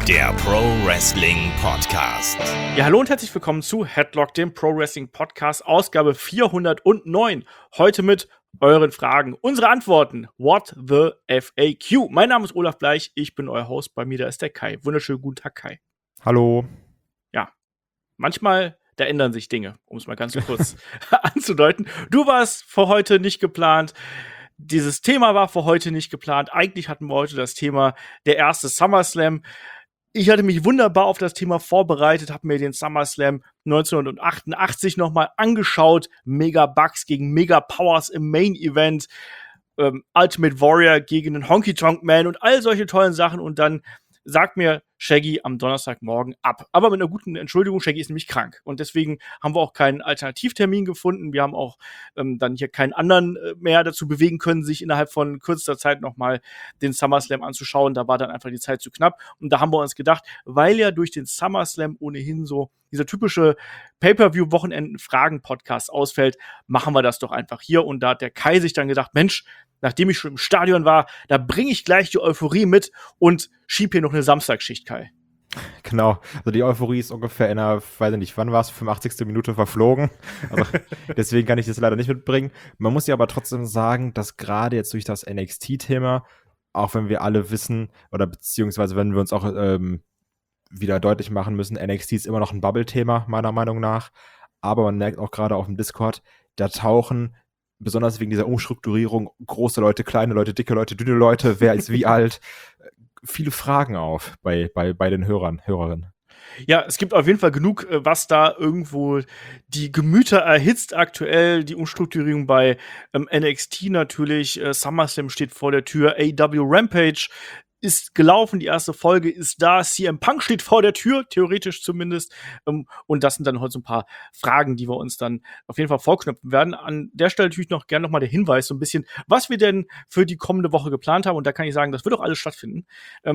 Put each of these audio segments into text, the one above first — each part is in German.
der Pro Wrestling Podcast. Ja, hallo und herzlich willkommen zu Headlock, dem Pro Wrestling Podcast, Ausgabe 409. Heute mit euren Fragen, unsere Antworten. What the FAQ? Mein Name ist Olaf Bleich, ich bin euer Host. Bei mir da ist der Kai. Wunderschönen guten Tag, Kai. Hallo. Ja, manchmal, da ändern sich Dinge, um es mal ganz kurz anzudeuten. Du warst für heute nicht geplant. Dieses Thema war für heute nicht geplant. Eigentlich hatten wir heute das Thema der erste SummerSlam. Ich hatte mich wunderbar auf das Thema vorbereitet, habe mir den SummerSlam 1988 nochmal angeschaut. Mega Bucks gegen Mega Powers im Main Event. Ultimate Warrior gegen den Honky Tonk Man und all solche tollen Sachen. Und dann sagt mir Shaggy am Donnerstagmorgen ab. Aber mit einer guten Entschuldigung, Shaggy ist nämlich krank. Und deswegen haben wir auch keinen Alternativtermin gefunden. Wir haben auch dann hier keinen anderen mehr dazu bewegen können, sich innerhalb von kürzester Zeit nochmal den SummerSlam anzuschauen. Da war dann einfach die Zeit zu knapp. Und da haben wir uns gedacht, weil ja durch den SummerSlam ohnehin so dieser typische Pay-Per-View-Wochenenden-Fragen-Podcast ausfällt, machen wir das doch einfach hier. Und da hat der Kai sich dann gedacht, Mensch, nachdem ich schon im Stadion war, da bringe ich gleich die Euphorie mit und schieb hier noch eine Samstagsschicht, Kai. Genau, also die Euphorie ist ungefähr in einer, weiß ich nicht, wann war es, 85. Minute verflogen. Also deswegen kann ich das leider nicht mitbringen. Man muss ja aber trotzdem sagen, dass gerade jetzt durch das NXT-Thema, auch wenn wir alle wissen, oder beziehungsweise wenn wir uns auch wieder deutlich machen müssen, NXT ist immer noch ein Bubble-Thema, meiner Meinung nach. Aber man merkt auch gerade auf dem Discord, da tauchen besonders wegen dieser Umstrukturierung große Leute, kleine Leute, dicke Leute, dünne Leute, wer ist wie alt, viele Fragen auf bei den Hörerinnen. Ja, es gibt auf jeden Fall genug, was da irgendwo die Gemüter erhitzt aktuell. Die Umstrukturierung bei NXT natürlich. SummerSlam steht vor der Tür. AEW Rampage ist gelaufen, die erste Folge ist da, CM Punk steht vor der Tür, theoretisch zumindest. Und das sind dann heute so ein paar Fragen, die wir uns dann auf jeden Fall vorknöpfen werden. An der Stelle natürlich noch gerne nochmal der Hinweis, so ein bisschen, was wir denn für die kommende Woche geplant haben. Und da kann ich sagen, das wird auch alles stattfinden.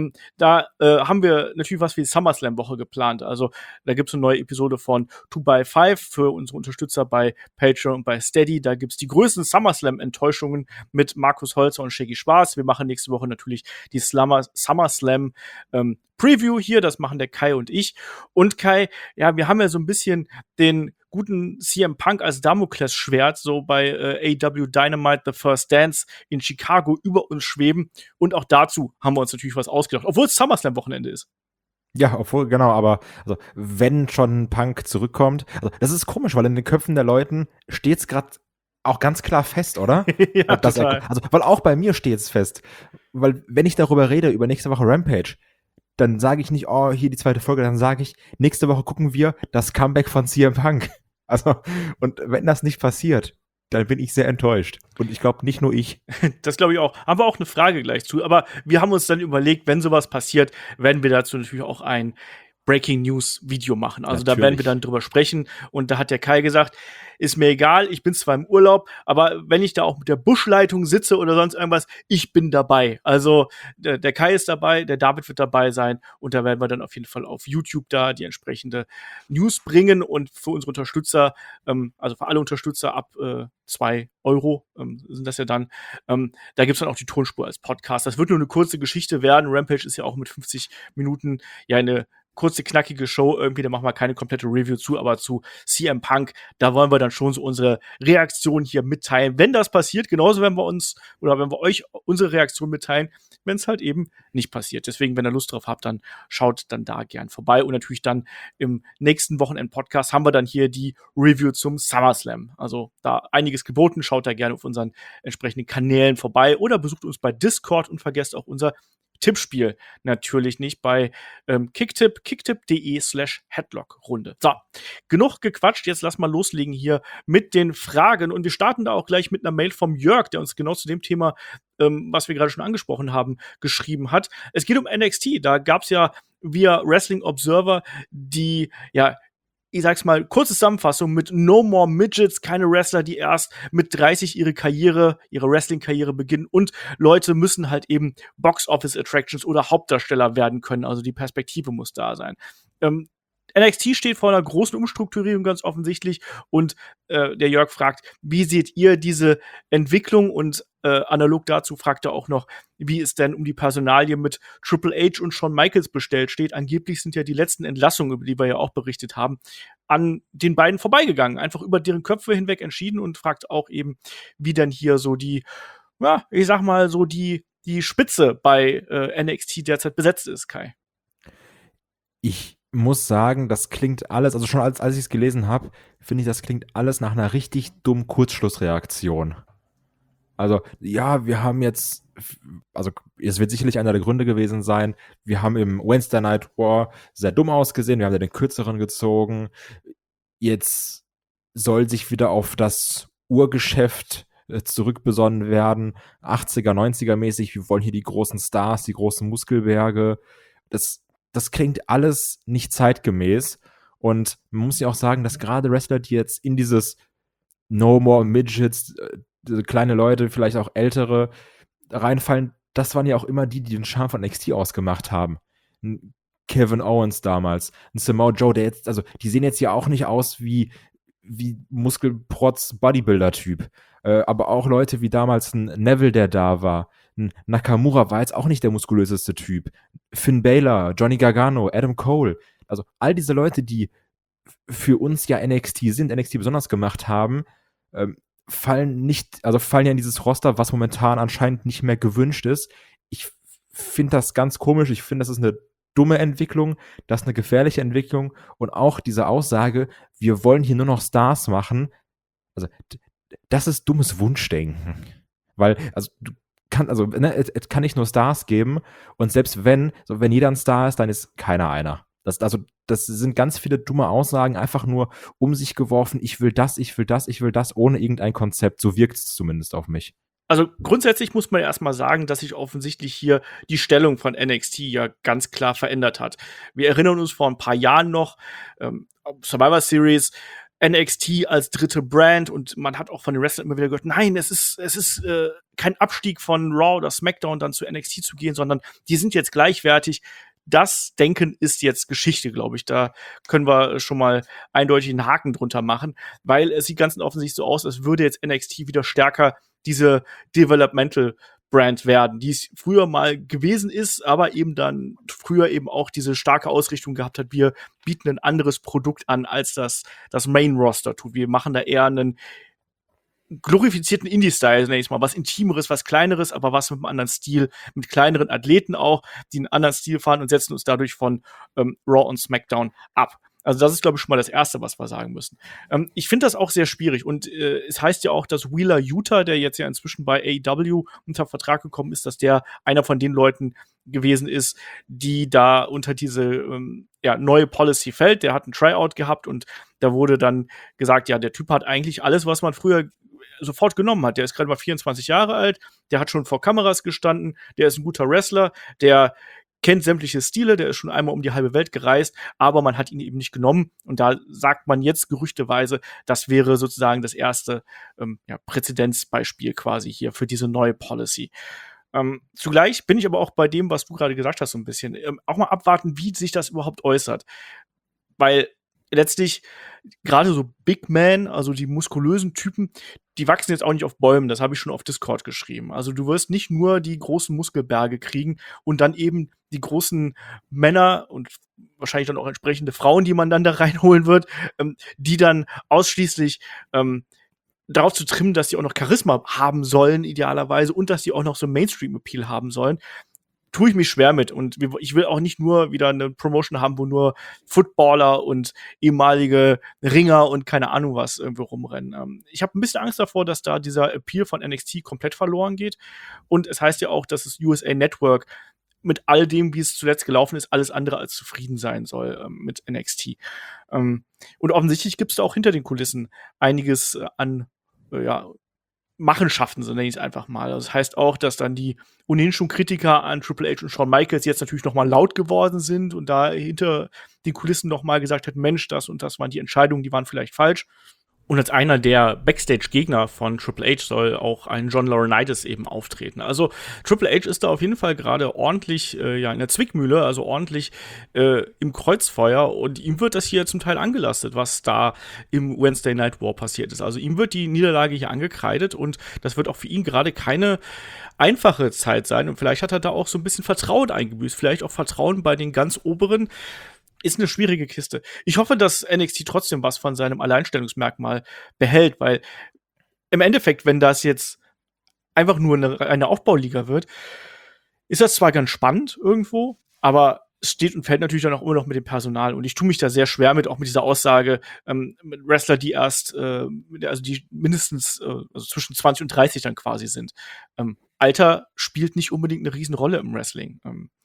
Da haben wir natürlich was für die SummerSlam-Woche geplant. Also da gibt es eine neue Episode von 2x5 für unsere Unterstützer bei Patreon und bei Steady. Da gibt es die größten SummerSlam-Enttäuschungen mit Markus Holzer und Shaggy Schwarz. Wir machen nächste Woche natürlich die SummerSlam Preview hier, das machen der Kai und ich. Und Kai, ja, wir haben ja so ein bisschen den guten CM Punk als Damoklesschwert so bei AEW Dynamite The First Dance in Chicago über uns schweben. Und auch dazu haben wir uns natürlich was ausgedacht, obwohl es SummerSlam-Wochenende ist. Ja, obwohl, genau, aber also, wenn schon Punk zurückkommt, also das ist komisch, weil in den Köpfen der Leuten steht's gerade auch ganz klar fest, oder? Ja, total. Weil auch bei mir steht es fest. Weil wenn ich darüber rede, über nächste Woche Rampage, dann sage ich nicht, oh, hier die zweite Folge, dann sage ich, nächste Woche gucken wir das Comeback von CM Punk. Also, und wenn das nicht passiert, dann bin ich sehr enttäuscht. Und ich glaube, nicht nur ich. Das glaube ich auch. Haben wir auch eine Frage gleich zu. Aber wir haben uns dann überlegt, wenn sowas passiert, werden wir dazu natürlich auch ein Breaking News Video machen. Also Natürlich. Da werden wir dann drüber sprechen. Und da hat der Kai gesagt, ist mir egal, ich bin zwar im Urlaub, aber wenn ich da auch mit der Buschleitung sitze oder sonst irgendwas, ich bin dabei. Also der Kai ist dabei, der David wird dabei sein und da werden wir dann auf jeden Fall auf YouTube da die entsprechende News bringen und für unsere Unterstützer, also für alle Unterstützer ab 2 Euro sind das ja dann, da gibt es dann auch die Tonspur als Podcast. Das wird nur eine kurze Geschichte werden. Rampage ist ja auch mit 50 Minuten ja eine kurze, knackige Show irgendwie, da machen wir keine komplette Review zu, aber zu CM Punk, da wollen wir dann schon so unsere Reaktion hier mitteilen. Wenn das passiert, genauso werden wir uns, oder wenn wir euch unsere Reaktion mitteilen, wenn es halt eben nicht passiert. Deswegen, wenn ihr Lust drauf habt, dann schaut dann da gern vorbei. Und natürlich dann im nächsten Wochenend-Podcast haben wir dann hier die Review zum SummerSlam. Also da einiges geboten, schaut da gerne auf unseren entsprechenden Kanälen vorbei oder besucht uns bei Discord und vergesst auch unser Tippspiel natürlich nicht bei kicktipp.de/Headlock-Runde. So, genug gequatscht, jetzt lass mal loslegen hier mit den Fragen und wir starten da auch gleich mit einer Mail vom Jörg, der uns genau zu dem Thema, was wir gerade schon angesprochen haben, geschrieben hat. Es geht um NXT, da gab es ja via Wrestling Observer die, ja, ich sag's mal, kurze Zusammenfassung mit No More Midgets, keine Wrestler, die erst mit 30 ihre Wrestling-Karriere beginnen und Leute müssen halt eben Box-Office-Attractions oder Hauptdarsteller werden können, also die Perspektive muss da sein. NXT steht vor einer großen Umstrukturierung ganz offensichtlich und der Jörg fragt, wie seht ihr diese Entwicklung? Und analog dazu fragt er auch noch, wie es denn um die Personalie mit Triple H und Shawn Michaels bestellt steht. Angeblich sind ja die letzten Entlassungen, über die wir ja auch berichtet haben, an den beiden vorbeigegangen, einfach über deren Köpfe hinweg entschieden und fragt auch eben, wie denn hier so die, ja, ich sag mal so die Spitze bei NXT derzeit besetzt ist, Kai. Ich muss sagen, das klingt alles, also schon als ich es gelesen habe, finde ich, das klingt alles nach einer richtig dummen Kurzschlussreaktion. Also, ja, wir haben jetzt, also es wird sicherlich einer der Gründe gewesen sein, wir haben im Wednesday Night War sehr dumm ausgesehen, wir haben ja den kürzeren gezogen. Jetzt soll sich wieder auf das Urgeschäft zurückbesonnen werden, 80er, 90er mäßig, wir wollen hier die großen Stars, die großen Muskelberge. Das klingt alles nicht zeitgemäß. Und man muss ja auch sagen, dass gerade Wrestler, die jetzt in dieses No More Midgets, kleine Leute, vielleicht auch ältere, reinfallen, das waren ja auch immer die den Charme von NXT ausgemacht haben. Ein Kevin Owens damals, ein Samoa Joe, der jetzt, also die sehen jetzt ja auch nicht aus wie Muskelprotz-Bodybuilder-Typ. Aber auch Leute wie damals ein Neville, der da war. Ein Nakamura war jetzt auch nicht der muskulöseste Typ. Finn Balor, Johnny Gargano, Adam Cole. Also all diese Leute, die für uns ja NXT besonders gemacht haben, fallen ja in dieses Roster, was momentan anscheinend nicht mehr gewünscht ist. Ich finde das ganz komisch. Ich finde, das ist eine dumme Entwicklung, das ist eine gefährliche Entwicklung und auch diese Aussage, wir wollen hier nur noch Stars machen, also das ist dummes Wunschdenken. Weil, also es kann nicht nur Stars geben und selbst wenn jeder ein Star ist, dann ist keiner einer. Das sind ganz viele dumme Aussagen, einfach nur um sich geworfen, ich will das, ohne irgendein Konzept. So wirkt es zumindest auf mich. Also grundsätzlich muss man erstmal sagen, dass sich offensichtlich hier die Stellung von NXT ja ganz klar verändert hat. Wir erinnern uns vor ein paar Jahren noch, Survivor Series, NXT als dritte Brand und man hat auch von den Wrestlern immer wieder gehört, nein, es ist kein Abstieg von Raw oder SmackDown dann zu NXT zu gehen, sondern die sind jetzt gleichwertig. Das Denken ist jetzt Geschichte, glaube ich. Da können wir schon mal eindeutig einen Haken drunter machen, weil es sieht ganz offensichtlich so aus, als würde jetzt NXT wieder stärker diese Developmental Brand werden, die es früher mal gewesen ist, aber eben dann früher eben auch diese starke Ausrichtung gehabt hat, wir bieten ein anderes Produkt an, als das Main-Roster tut. Wir machen da eher einen glorifizierten Indie-Style, nenne ich es mal, was Intimeres, was Kleineres, aber was mit einem anderen Stil, mit kleineren Athleten auch, die einen anderen Stil fahren und setzen uns dadurch von Raw und SmackDown ab. Also das ist, glaube ich, schon mal das Erste, was wir sagen müssen. Ich finde das auch sehr schwierig und es heißt ja auch, dass Wheeler Yuta, der jetzt ja inzwischen bei AEW unter Vertrag gekommen ist, dass der einer von den Leuten gewesen ist, die da unter diese neue Policy fällt. Der hat ein Tryout gehabt und da wurde dann gesagt, ja, der Typ hat eigentlich alles, was man früher sofort genommen hat. Der ist gerade mal 24 Jahre alt, der hat schon vor Kameras gestanden, der ist ein guter Wrestler, der kennt sämtliche Stile, der ist schon einmal um die halbe Welt gereist, aber man hat ihn eben nicht genommen. Und da sagt man jetzt gerüchteweise, das wäre sozusagen das erste Präzedenzbeispiel quasi hier für diese neue Policy. Zugleich bin ich aber auch bei dem, was du gerade gesagt hast, so ein bisschen. Auch mal abwarten, wie sich das überhaupt äußert. Weil letztlich gerade so Big Men, also die muskulösen Typen, die wachsen jetzt auch nicht auf Bäumen. Das habe ich schon auf Discord geschrieben. Also du wirst nicht nur die großen Muskelberge kriegen und dann eben die großen Männer und wahrscheinlich dann auch entsprechende Frauen, die man dann da reinholen wird, die dann ausschließlich darauf zu trimmen, dass sie auch noch Charisma haben sollen, idealerweise, und dass sie auch noch so Mainstream-Appeal haben sollen. Tue ich mich schwer mit. Und ich will auch nicht nur wieder eine Promotion haben, wo nur Footballer und ehemalige Ringer und keine Ahnung was irgendwie rumrennen. Ich habe ein bisschen Angst davor, dass da dieser Appeal von NXT komplett verloren geht. Und es heißt ja auch, dass das USA Network mit all dem, wie es zuletzt gelaufen ist, alles andere als zufrieden sein soll mit NXT. Und offensichtlich gibt es da auch hinter den Kulissen einiges an Machenschaften, so nenne ich es einfach mal. Also das heißt auch, dass dann die ohnehin schon Kritiker an Triple H und Shawn Michaels jetzt natürlich noch mal laut geworden sind und da hinter den Kulissen noch mal gesagt hat, Mensch, das und das waren die Entscheidungen, die waren vielleicht falsch. Und als einer der Backstage-Gegner von Triple H soll auch ein John Laurinaitis eben auftreten. Also Triple H ist da auf jeden Fall gerade ordentlich in der Zwickmühle, also ordentlich im Kreuzfeuer. Und ihm wird das hier zum Teil angelastet, was da im Wednesday Night War passiert ist. Also ihm wird die Niederlage hier angekreidet und das wird auch für ihn gerade keine einfache Zeit sein. Und vielleicht hat er da auch so ein bisschen Vertrauen eingebüßt, vielleicht auch Vertrauen bei den ganz Oberen. Ist eine schwierige Kiste. Ich hoffe, dass NXT trotzdem was von seinem Alleinstellungsmerkmal behält, weil im Endeffekt, wenn das jetzt einfach nur eine Aufbauliga wird, ist das zwar ganz spannend irgendwo, aber es steht und fällt natürlich dann auch immer noch mit dem Personal. Und ich tue mich da sehr schwer mit, auch mit dieser Aussage, mit Wrestler, die erst, also die mindestens also zwischen 20 und 30 dann quasi sind. Alter spielt nicht unbedingt eine Riesenrolle im Wrestling.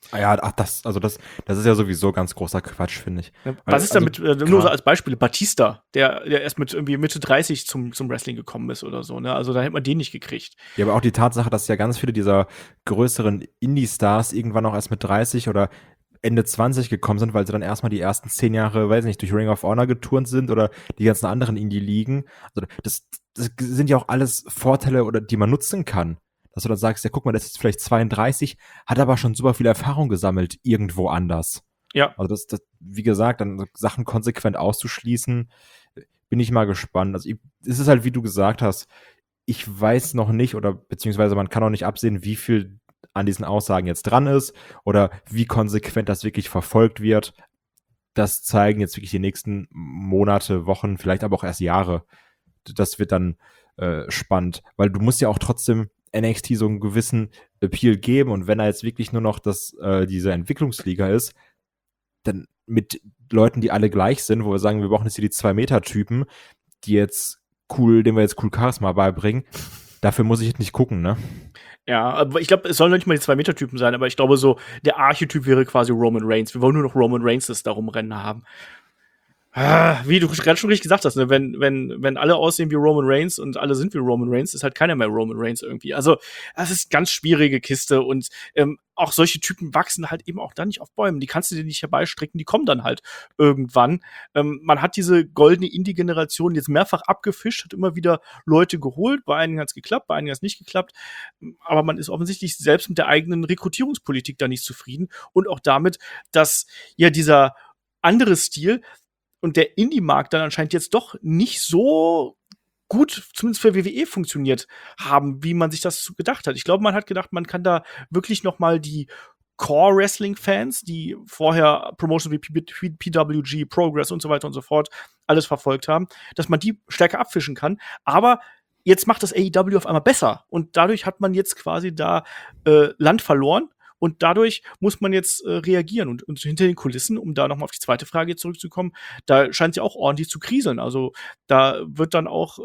Das ist ja sowieso ganz großer Quatsch, finde ich. Was ist damit, nur so als Beispiel, Batista, der erst mit irgendwie Mitte 30 zum Wrestling gekommen ist oder so, ne? Also da hätte man den nicht gekriegt. Ja, aber auch die Tatsache, dass ja ganz viele dieser größeren Indie-Stars irgendwann auch erst mit 30 oder Ende 20 gekommen sind, weil sie dann erstmal die ersten 10 Jahre, weiß nicht, durch Ring of Honor geturnt sind oder die ganzen anderen Indie-Ligen. Also das sind ja auch alles Vorteile, oder die man nutzen kann. Dass du dann sagst, ja, guck mal, das ist vielleicht 32, hat aber schon super viel Erfahrung gesammelt irgendwo anders. Ja. Also das, wie gesagt, dann Sachen konsequent auszuschließen, bin ich mal gespannt. Also es ist halt, wie du gesagt hast, ich weiß noch nicht, oder beziehungsweise man kann auch nicht absehen, wie viel an diesen Aussagen jetzt dran ist oder wie konsequent das wirklich verfolgt wird. Das zeigen jetzt wirklich die nächsten Monate, Wochen, vielleicht aber auch erst Jahre. Das wird dann spannend, weil du musst ja auch trotzdem NXT so einen gewissen Appeal geben, und wenn da jetzt wirklich nur noch diese Entwicklungsliga ist, dann mit Leuten, die alle gleich sind, wo wir sagen, wir brauchen jetzt hier die 2-Meter-Typen, denen wir jetzt cool Charisma beibringen, dafür muss ich jetzt nicht gucken, ne? Ja, aber ich glaube, es sollen nicht mal die 2-Meter-Typen sein, aber ich glaube so, der Archetyp wäre quasi Roman Reigns. Wir wollen nur noch Roman Reigns da rumrennen haben. Wie du gerade schon richtig gesagt hast, ne? Wenn alle aussehen wie Roman Reigns und alle sind wie Roman Reigns, ist halt keiner mehr Roman Reigns irgendwie. Also, das ist ganz schwierige Kiste und auch solche Typen wachsen halt eben auch dann nicht auf Bäumen. Die kannst du dir nicht herbeistricken, die kommen dann halt irgendwann. Man hat diese goldene Indie-Generation jetzt mehrfach abgefischt, hat immer wieder Leute geholt. Bei einigen hat es geklappt, bei einigen hat es nicht geklappt. Aber man ist offensichtlich selbst mit der eigenen Rekrutierungspolitik da nicht zufrieden und auch damit, dass ja dieser andere Stil und der Indie-Markt dann anscheinend jetzt doch nicht so gut, zumindest für WWE, funktioniert haben, wie man sich das gedacht hat. Ich glaube, man hat gedacht, man kann da wirklich noch mal die Core-Wrestling-Fans, die vorher Promotions wie PWG, Progress und so weiter und so fort alles verfolgt haben, dass man die stärker abfischen kann. Aber jetzt macht das AEW auf einmal besser. Und dadurch hat man jetzt quasi da Land verloren. Und dadurch muss man jetzt reagieren. Und hinter den Kulissen, um da nochmal auf die zweite Frage zurückzukommen, da scheint es ja auch ordentlich zu kriseln. Also da wird dann auch,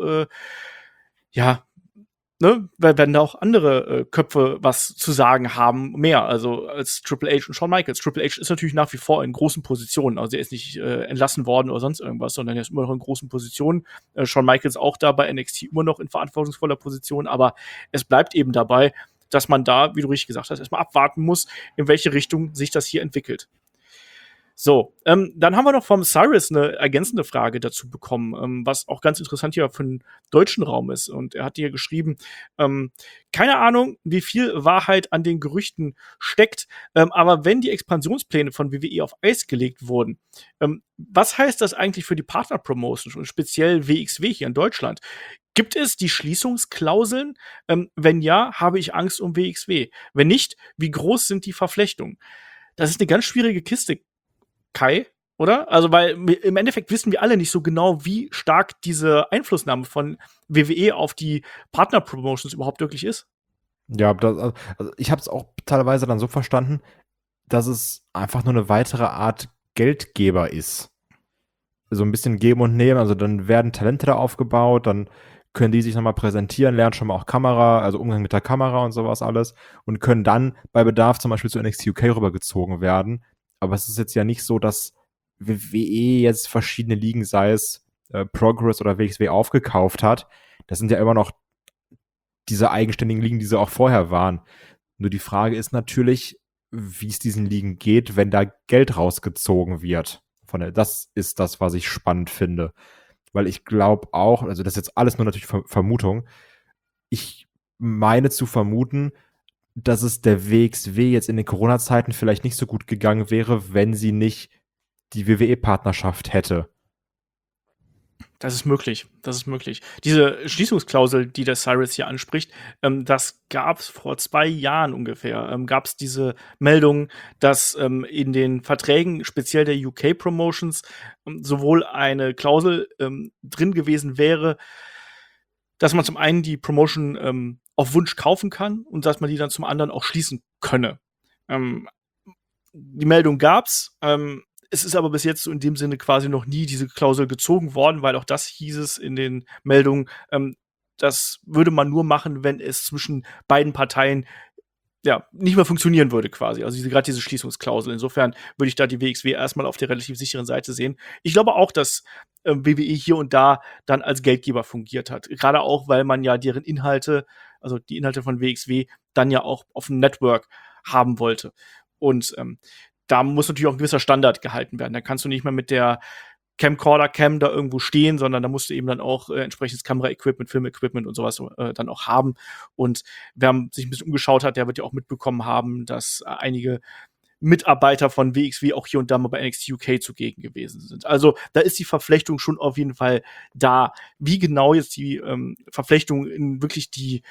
werden da auch andere Köpfe was zu sagen haben, mehr, also als Triple H und Shawn Michaels. Triple H ist natürlich nach wie vor in großen Positionen. Also er ist nicht entlassen worden oder sonst irgendwas, sondern er ist immer noch in großen Positionen. Shawn Michaels auch da bei NXT immer noch in verantwortungsvoller Position. Aber es bleibt eben dabei, dass man da, wie du richtig gesagt hast, erstmal abwarten muss, in welche Richtung sich das hier entwickelt. So, dann haben wir noch vom Cyrus eine ergänzende Frage dazu bekommen, was auch ganz interessant hier für den deutschen Raum ist. Und er hat hier geschrieben, keine Ahnung, wie viel Wahrheit an den Gerüchten steckt, aber wenn die Expansionspläne von WWE auf Eis gelegt wurden, was heißt das eigentlich für die Partner-Promotions und speziell WXW hier in Deutschland? Gibt es die Schließungsklauseln? Wenn ja, habe ich Angst um WXW. Wenn nicht, wie groß sind die Verflechtungen? Das ist eine ganz schwierige Kiste, Kai, oder? Also, weil im Endeffekt wissen wir alle nicht so genau, wie stark diese Einflussnahme von WWE auf die Partner-Promotions überhaupt wirklich ist. Ja, also ich habe es auch teilweise dann so verstanden, dass es einfach nur eine weitere Art Geldgeber ist. So ein bisschen geben und nehmen. Also dann werden Talente da aufgebaut, dann können die sich nochmal präsentieren, lernen schon mal auch Kamera, also Umgang mit der Kamera und sowas alles, und können dann bei Bedarf zum Beispiel zu NXT UK rübergezogen werden. Aber es ist jetzt ja nicht so, dass WWE jetzt verschiedene Ligen, sei es Progress oder WXW, aufgekauft hat. Das sind ja immer noch diese eigenständigen Ligen, die sie auch vorher waren. Nur die Frage ist natürlich, wie es diesen Ligen geht, wenn da Geld rausgezogen wird. Das ist das, was ich spannend finde. weil ich glaube auch, also das ist jetzt alles nur natürlich Vermutung, ich meine zu vermuten, dass es der WXW jetzt in den Corona-Zeiten vielleicht nicht so gut gegangen wäre, wenn sie nicht die WWE-Partnerschaft hätte. Das ist möglich. Das ist möglich. Diese Schließungsklausel, die der Cyrus hier anspricht, das gab es vor 2 Jahren ungefähr. Gab es diese Meldung, dass in den Verträgen, speziell der UK-Promotions, sowohl eine Klausel drin gewesen wäre, dass man zum einen die Promotion auf Wunsch kaufen kann und dass man die dann zum anderen auch schließen könne. Die Meldung gab's. Es ist aber bis jetzt so in dem Sinne quasi noch nie diese Klausel gezogen worden, weil auch das hieß es in den Meldungen, das würde man nur machen, wenn es zwischen beiden Parteien ja nicht mehr funktionieren würde quasi. Also gerade diese Schließungsklausel. Insofern würde ich da die WXW erstmal auf der relativ sicheren Seite sehen. Ich glaube auch, dass WWE hier und da dann als Geldgeber fungiert hat. Gerade auch, weil man ja deren Inhalte, also die Inhalte von WXW, dann ja auch auf dem Network haben wollte. Und da muss natürlich auch ein gewisser Standard gehalten werden. Da kannst du nicht mehr mit der Camcorder-Cam da irgendwo stehen, sondern da musst du eben dann auch entsprechendes Kamera-Equipment, Film-Equipment und sowas dann auch haben. Und wer sich ein bisschen umgeschaut hat, der wird ja auch mitbekommen haben, dass einige Mitarbeiter von WXW auch hier und da mal bei NXT UK zugegen gewesen sind. Also da ist die Verflechtung schon auf jeden Fall da. Wie genau jetzt die Verflechtung in wirklich die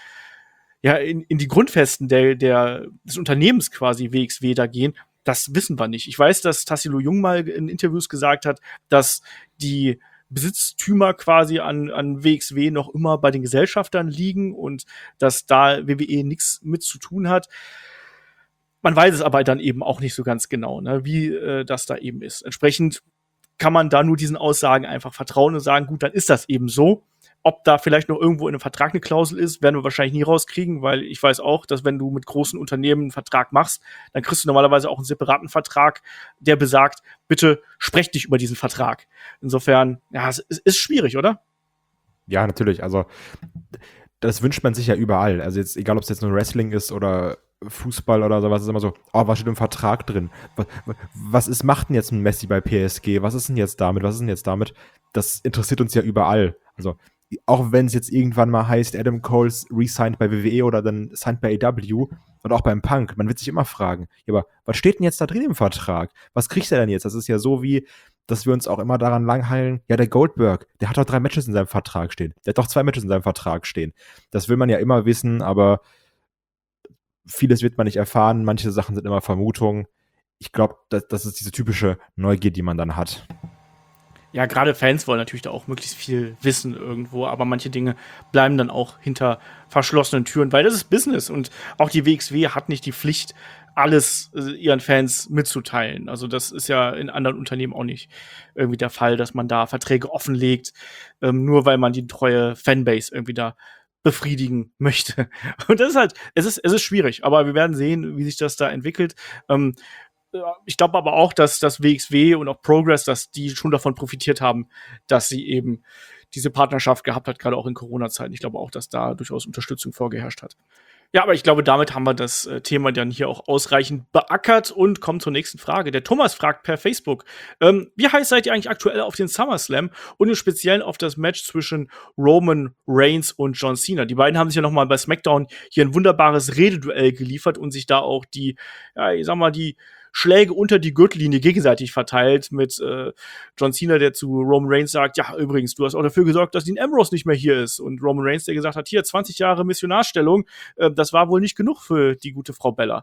in die Grundfesten des Unternehmens quasi WXW da gehen, das wissen wir nicht. Ich weiß, dass Tassilo Jung mal in Interviews gesagt hat, dass die Besitztümer quasi an WXW noch immer bei den Gesellschaftern liegen und dass da WWE nichts mit zu tun hat. Man weiß es aber dann eben auch nicht so ganz genau, ne, wie das da eben ist. Entsprechend kann man da nur diesen Aussagen einfach vertrauen und sagen, gut, dann ist das eben so. Ob da vielleicht noch irgendwo in einem Vertrag eine Klausel ist, werden wir wahrscheinlich nie rauskriegen, weil ich weiß auch, dass wenn du mit großen Unternehmen einen Vertrag machst, dann kriegst du normalerweise auch einen separaten Vertrag, der besagt, bitte sprech nicht über diesen Vertrag. Insofern, ja, es ist schwierig, oder? Ja, natürlich. Also das wünscht man sich ja überall. Also jetzt, egal ob es jetzt nur Wrestling ist oder Fußball oder sowas, ist immer so, oh, was steht im Vertrag drin? Macht denn jetzt ein Messi bei PSG? Was ist denn jetzt damit? Was ist denn jetzt damit? Das interessiert uns ja überall. Also auch wenn es jetzt irgendwann mal heißt, Adam Cole's resigned bei WWE oder dann signed bei AEW und auch beim Punk, man wird sich immer fragen, ja, aber was steht denn jetzt da drin im Vertrag? Was kriegt er denn jetzt? Das ist ja so wie, dass wir uns auch immer daran langheilen, ja, der Goldberg, der hat doch 3 Matches in seinem Vertrag stehen. Der hat doch 2 Matches in seinem Vertrag stehen. Das will man ja immer wissen, aber vieles wird man nicht erfahren. Manche Sachen sind immer Vermutungen. Ich glaube, das ist diese typische Neugier, die man dann hat. Ja, gerade Fans wollen natürlich da auch möglichst viel wissen irgendwo, aber manche Dinge bleiben dann auch hinter verschlossenen Türen, weil das ist Business und auch die WXW hat nicht die Pflicht, alles ihren Fans mitzuteilen. Also das ist ja in anderen Unternehmen auch nicht irgendwie der Fall, dass man da Verträge offenlegt, nur weil man die treue Fanbase irgendwie da befriedigen möchte. Und das ist halt, es ist schwierig, aber wir werden sehen, wie sich das da entwickelt. Ich glaube aber auch, dass das WXW und auch Progress, dass die schon davon profitiert haben, dass sie eben diese Partnerschaft gehabt hat, gerade auch in Corona-Zeiten. Ich glaube auch, dass da durchaus Unterstützung vorgeherrscht hat. Ja, aber ich glaube, damit haben wir das Thema dann hier auch ausreichend beackert und kommen zur nächsten Frage. Der Thomas fragt per Facebook, wie heiß seid ihr eigentlich aktuell auf den SummerSlam und im Speziellen auf das Match zwischen Roman Reigns und John Cena? Die beiden haben sich ja noch mal bei SmackDown hier ein wunderbares Rededuell geliefert und sich da auch die Schläge unter die Gürtellinie gegenseitig verteilt mit John Cena, der zu Roman Reigns sagt, ja, übrigens, du hast auch dafür gesorgt, dass Dean Ambrose nicht mehr hier ist. Und Roman Reigns, der gesagt hat, hier, 20 Jahre Missionarstellung, das war wohl nicht genug für die gute Frau Bella.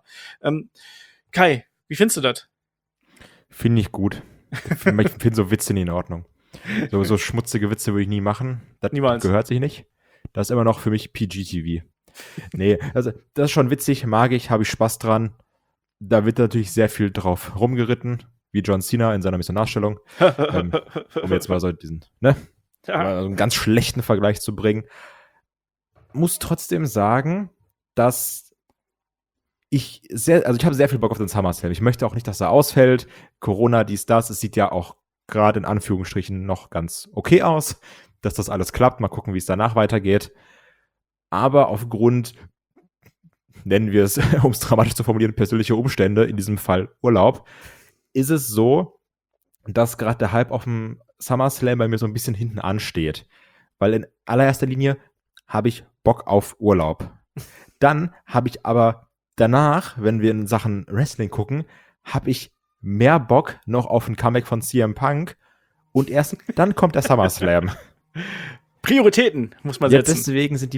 Kai, wie findest du das? Finde ich gut. Ich finde so Witze nie in Ordnung. So schmutzige Witze würde ich nie machen. Das Niemals. Gehört sich nicht. Das ist immer noch für mich PG-TV. Nee, also das ist schon witzig, mag ich, habe ich Spaß dran. Da wird natürlich sehr viel drauf rumgeritten, wie John Cena in seiner Missionarstellung. Um jetzt mal so diesen, also einen ganz schlechten Vergleich zu bringen. Muss trotzdem sagen, dass ich habe sehr viel Bock auf den SummerSlam. Ich möchte auch nicht, dass er ausfällt. Corona, dies, das. Es sieht ja auch gerade in Anführungsstrichen noch ganz okay aus, dass das alles klappt. Mal gucken, wie es danach weitergeht. Aber aufgrund, nennen wir es, um es dramatisch zu formulieren, persönliche Umstände, in diesem Fall Urlaub, ist es so, dass gerade der Hype auf dem SummerSlam bei mir so ein bisschen hinten ansteht. Weil in allererster Linie habe ich Bock auf Urlaub. Dann habe ich aber danach, wenn wir in Sachen Wrestling gucken, habe ich mehr Bock noch auf ein Comeback von CM Punk und erst dann kommt der SummerSlam. Prioritäten muss man Ja, setzen. deswegen sind die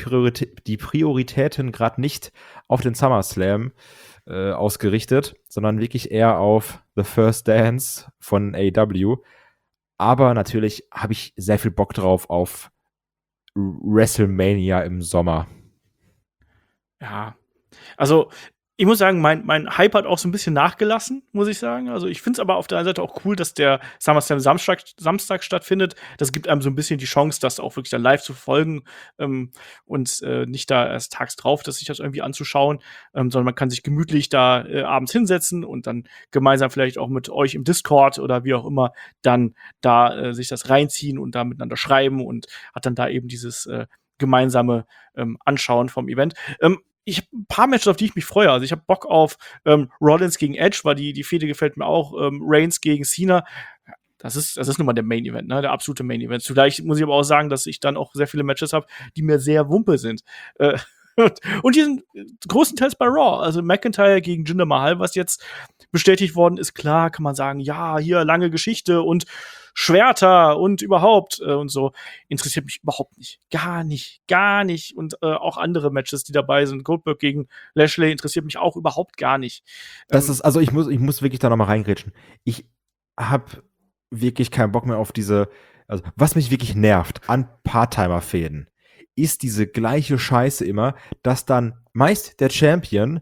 Prioritäten gerade nicht auf den SummerSlam ausgerichtet, sondern wirklich eher auf The First Dance von AEW. Aber natürlich habe ich sehr viel Bock drauf auf WrestleMania im Sommer. Ja, also ich muss sagen, mein Hype hat auch so ein bisschen nachgelassen, muss ich sagen. Also ich finde es aber auf der einen Seite auch cool, dass der SummerSlam Samstag stattfindet. Das gibt einem so ein bisschen die Chance, das auch wirklich dann live zu verfolgen, und nicht da erst tags drauf, sich das irgendwie anzuschauen, sondern man kann sich gemütlich da abends hinsetzen und dann gemeinsam vielleicht auch mit euch im Discord oder wie auch immer dann da sich das reinziehen und da miteinander schreiben und hat dann da eben dieses gemeinsame Anschauen vom Event. Ich habe ein paar Matches, auf die ich mich freue. Also ich habe Bock auf Rollins gegen Edge, weil die Fehde gefällt mir auch. Reigns gegen Cena. Das ist nun mal der Main Event, ne? Der absolute Main Event. Zugleich muss ich aber auch sagen, dass ich dann auch sehr viele Matches habe, die mir sehr Wumpe sind. Und die sind größtenteils bei Raw. Also McIntyre gegen Jinder Mahal, was jetzt bestätigt worden ist, klar, kann man sagen, ja, hier lange Geschichte und Schwerter und überhaupt und so. Interessiert mich überhaupt nicht. Gar nicht. Und auch andere Matches, die dabei sind. Goldberg gegen Lashley interessiert mich auch überhaupt gar nicht. Also ich muss wirklich da nochmal reingrätschen. Ich habe wirklich keinen Bock mehr auf diese, also was mich wirklich nervt an Part-Timer-Fäden, ist diese gleiche Scheiße immer, dass dann meist der Champion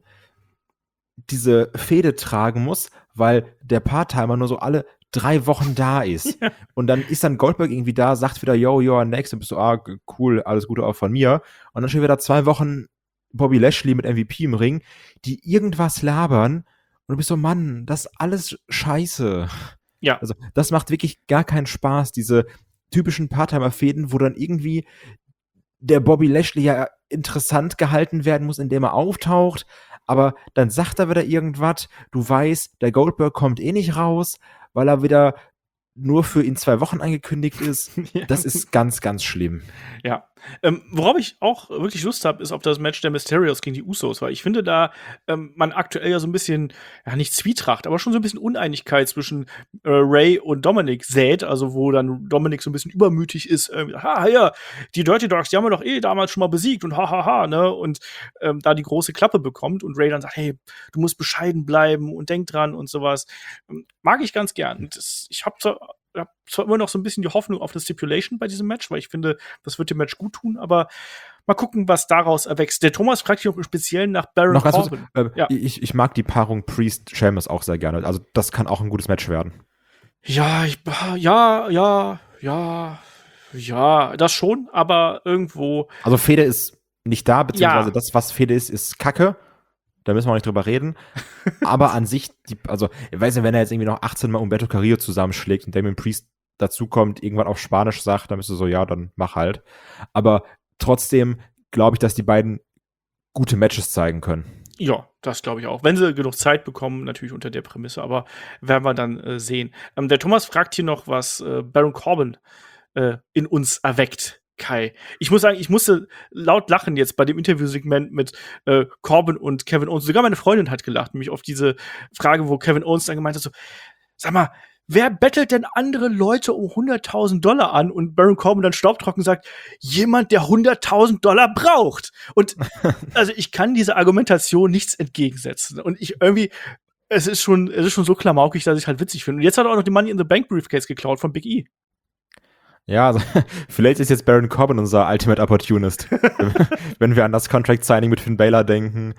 diese Fehde tragen muss, weil der Part-Timer nur so alle 3 Wochen da ist. Ja. Und dann ist dann Goldberg irgendwie da, sagt wieder, yo, you're next. Und bist so, cool, alles Gute auch von mir. Und dann steht wieder 2 Wochen Bobby Lashley mit MVP im Ring, die irgendwas labern. Und du bist so, Mann, das ist alles scheiße. Ja. Also, das macht wirklich gar keinen Spaß, diese typischen Part-Timer-Fäden, wo dann irgendwie der Bobby Lashley ja interessant gehalten werden muss, indem er auftaucht, aber dann sagt er wieder irgendwas, du weißt, der Goldberg kommt eh nicht raus, weil er wieder nur für in 2 Wochen angekündigt ist. Ja. Das ist ganz, ganz schlimm. Ja. Worauf ich auch wirklich Lust habe, ist auf das Match der Mysterios gegen die Usos, weil ich finde, da man aktuell ja so ein bisschen, ja, nicht Zwietracht, aber schon so ein bisschen Uneinigkeit zwischen Ray und Dominic sät, also wo dann Dominic so ein bisschen übermütig ist, ja, die Dirty Dogs, die haben wir doch eh damals schon mal besiegt und hahaha, ne, und da die große Klappe bekommt und Ray dann sagt, hey, du musst bescheiden bleiben und denk dran und sowas. Mag ich ganz gern. Und ich habe zwar immer noch so ein bisschen die Hoffnung auf eine Stipulation bei diesem Match, weil ich finde, das wird dem Match gut tun, aber mal gucken, was daraus erwächst. Der Thomas fragt hier auch im Speziellen nach Baron Noch ganz Corbin. kurz, Ja. ich mag die Paarung Priest-Sheamus auch sehr gerne. Also das kann auch ein gutes Match werden. Ja, das schon, aber irgendwo. Also Fehde ist nicht da, beziehungsweise Ja. das, was Fehde ist Kacke. Da müssen wir auch nicht drüber reden. Aber an sich, also, ich weiß nicht, wenn er jetzt irgendwie noch 18 Mal Humberto Carrillo zusammenschlägt und Damien Priest dazukommt, irgendwann auf Spanisch sagt, dann bist du so, ja, dann mach halt. Aber trotzdem glaube ich, dass die beiden gute Matches zeigen können. Ja, das glaube ich auch. Wenn sie genug Zeit bekommen, natürlich unter der Prämisse, aber werden wir dann sehen. Der Thomas fragt hier noch, was Baron Corbin in uns erweckt. Kai. Ich muss sagen, ich musste laut lachen jetzt bei dem Interviewsegment mit Corbin und Kevin Owens. Sogar meine Freundin hat gelacht, nämlich auf diese Frage, wo Kevin Owens dann gemeint hat, so, sag mal, wer bettelt denn andere Leute um $100.000 an? Und Baron Corbin dann staubtrocken sagt, jemand, der $100.000 braucht. Und also ich kann dieser Argumentation nichts entgegensetzen. Und ich irgendwie, es ist schon so klamaukig, dass ich halt witzig finde. Und jetzt hat er auch noch die Money in the Bank Briefcase geklaut von Big E. Ja, also, vielleicht ist jetzt Baron Corbin unser Ultimate Opportunist. Wenn wir an das Contract Signing mit Finn Balor denken.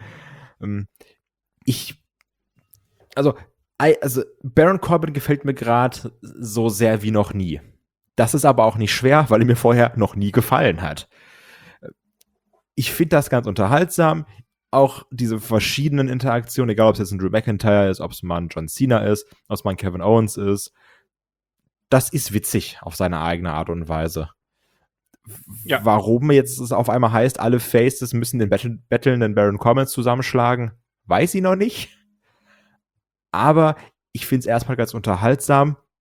Also Baron Corbin gefällt mir gerade so sehr wie noch nie. Das ist aber auch nicht schwer, weil er mir vorher noch nie gefallen hat. Ich finde das ganz unterhaltsam. Auch diese verschiedenen Interaktionen, egal ob es jetzt ein Drew McIntyre ist, ob es mal ein John Cena ist, ob es mal ein Kevin Owens ist. Das ist witzig auf seine eigene Art und Weise. Ja. Warum jetzt es auf einmal heißt, alle Faces müssen den bettelnden Baron Corbin zusammenschlagen, weiß ich noch nicht. Aber ich finde es erstmal ganz unterhaltsam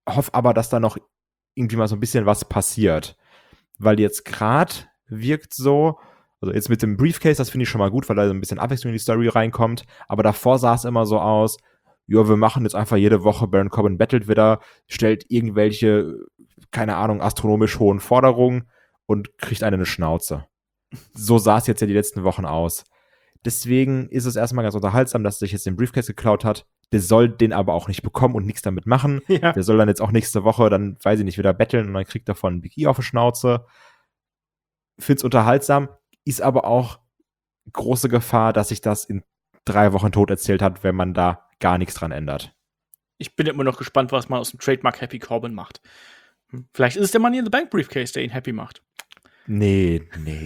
hoffe aber, dass da noch irgendwie mal so ein bisschen was passiert. Weil jetzt gerade wirkt so, also jetzt mit dem Briefcase, das finde ich schon mal gut, weil da so ein bisschen Abwechslung in die Story reinkommt. Aber davor sah es immer so aus, ja, wir machen jetzt einfach jede Woche, Baron Corbin battelt wieder, stellt irgendwelche, keine Ahnung, astronomisch hohen Forderungen und kriegt eine Schnauze. So sah es jetzt ja die letzten Wochen aus. Deswegen ist es erstmal ganz unterhaltsam, dass er sich jetzt den Briefcase geklaut hat. Der soll den aber auch nicht bekommen und nichts damit machen. Ja. Der soll dann jetzt auch nächste Woche dann, weiß ich nicht, wieder betteln und dann kriegt er von Big E auf die Schnauze. Find's unterhaltsam, ist aber auch große Gefahr, dass sich das in 3 Wochen tot erzählt hat, wenn man da gar nichts dran ändert. Ich bin immer noch gespannt, was man aus dem Trademark Happy Corbin macht. Vielleicht ist es der Money in the Bank Briefcase, der ihn happy macht. Nee.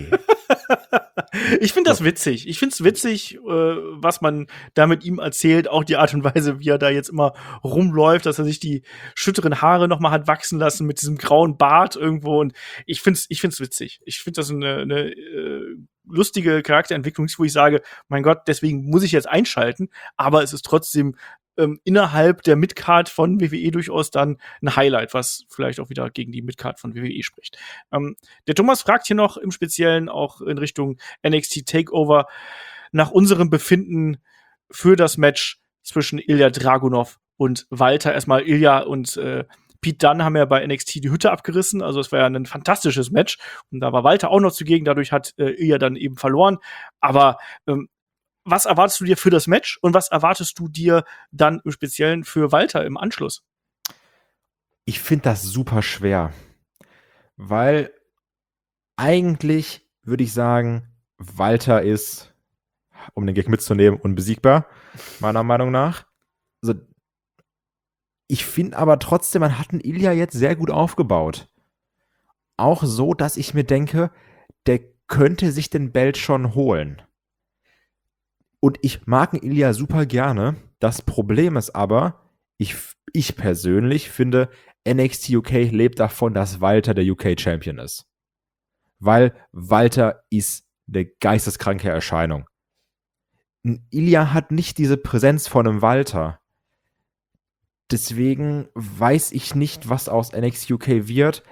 Ich finde das witzig. Ich finde es witzig, was man da mit ihm erzählt. Auch die Art und Weise, wie er da jetzt immer rumläuft, dass er sich die schütteren Haare noch mal hat wachsen lassen mit diesem grauen Bart irgendwo. Und ich find's witzig. Ich finde das eine lustige Charakterentwicklung, wo ich sage, mein Gott, deswegen muss ich jetzt einschalten. Aber es ist trotzdem innerhalb der Midcard von WWE durchaus dann ein Highlight, was vielleicht auch wieder gegen die Midcard von WWE spricht. Der Thomas fragt hier noch im Speziellen auch in Richtung NXT Takeover nach unserem Befinden für das Match zwischen Ilja Dragunov und Walter. Erstmal Ilja und Pete Dunne haben ja bei NXT die Hütte abgerissen, also es war ja ein fantastisches Match und da war Walter auch noch zugegen, dadurch hat Ilja dann eben verloren, aber was erwartest du dir für das Match und was erwartest du dir dann im Speziellen für Walter im Anschluss? Ich finde das super schwer, weil eigentlich würde ich sagen, Walter ist, um den Gag mitzunehmen, unbesiegbar, meiner Meinung nach. Also, ich finde aber trotzdem, man hat einen Ilja jetzt sehr gut aufgebaut. Auch so, dass ich mir denke, der könnte sich den Belt schon holen. Und ich mag einen Ilja super gerne. Das Problem ist aber, ich persönlich finde, NXT UK lebt davon, dass Walter der UK-Champion ist. Weil Walter ist eine geisteskranke Erscheinung. Ein Ilja hat nicht diese Präsenz von einem Walter. Deswegen weiß ich nicht, was aus NXT UK wird,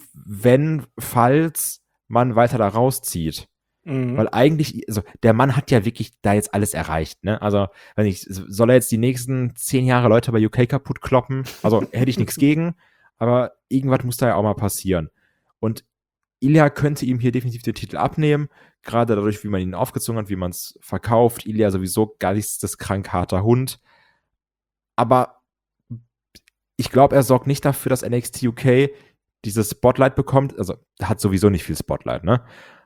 falls man Walter da rauszieht. Weil eigentlich, also der Mann hat ja wirklich da jetzt alles erreicht, ne? Also, wenn soll er jetzt die nächsten 10 Jahre Leute bei UK kaputt kloppen? Also, hätte ich nichts gegen, aber irgendwas muss da ja auch mal passieren. Und Ilja könnte ihm hier definitiv den Titel abnehmen, gerade dadurch, wie man ihn aufgezogen hat, wie man es verkauft. Ilja sowieso geisteskrank harter Hund. Aber ich glaube, er sorgt nicht dafür, dass NXT UK dieses Spotlight bekommt. Also, er hat sowieso nicht viel Spotlight, ne?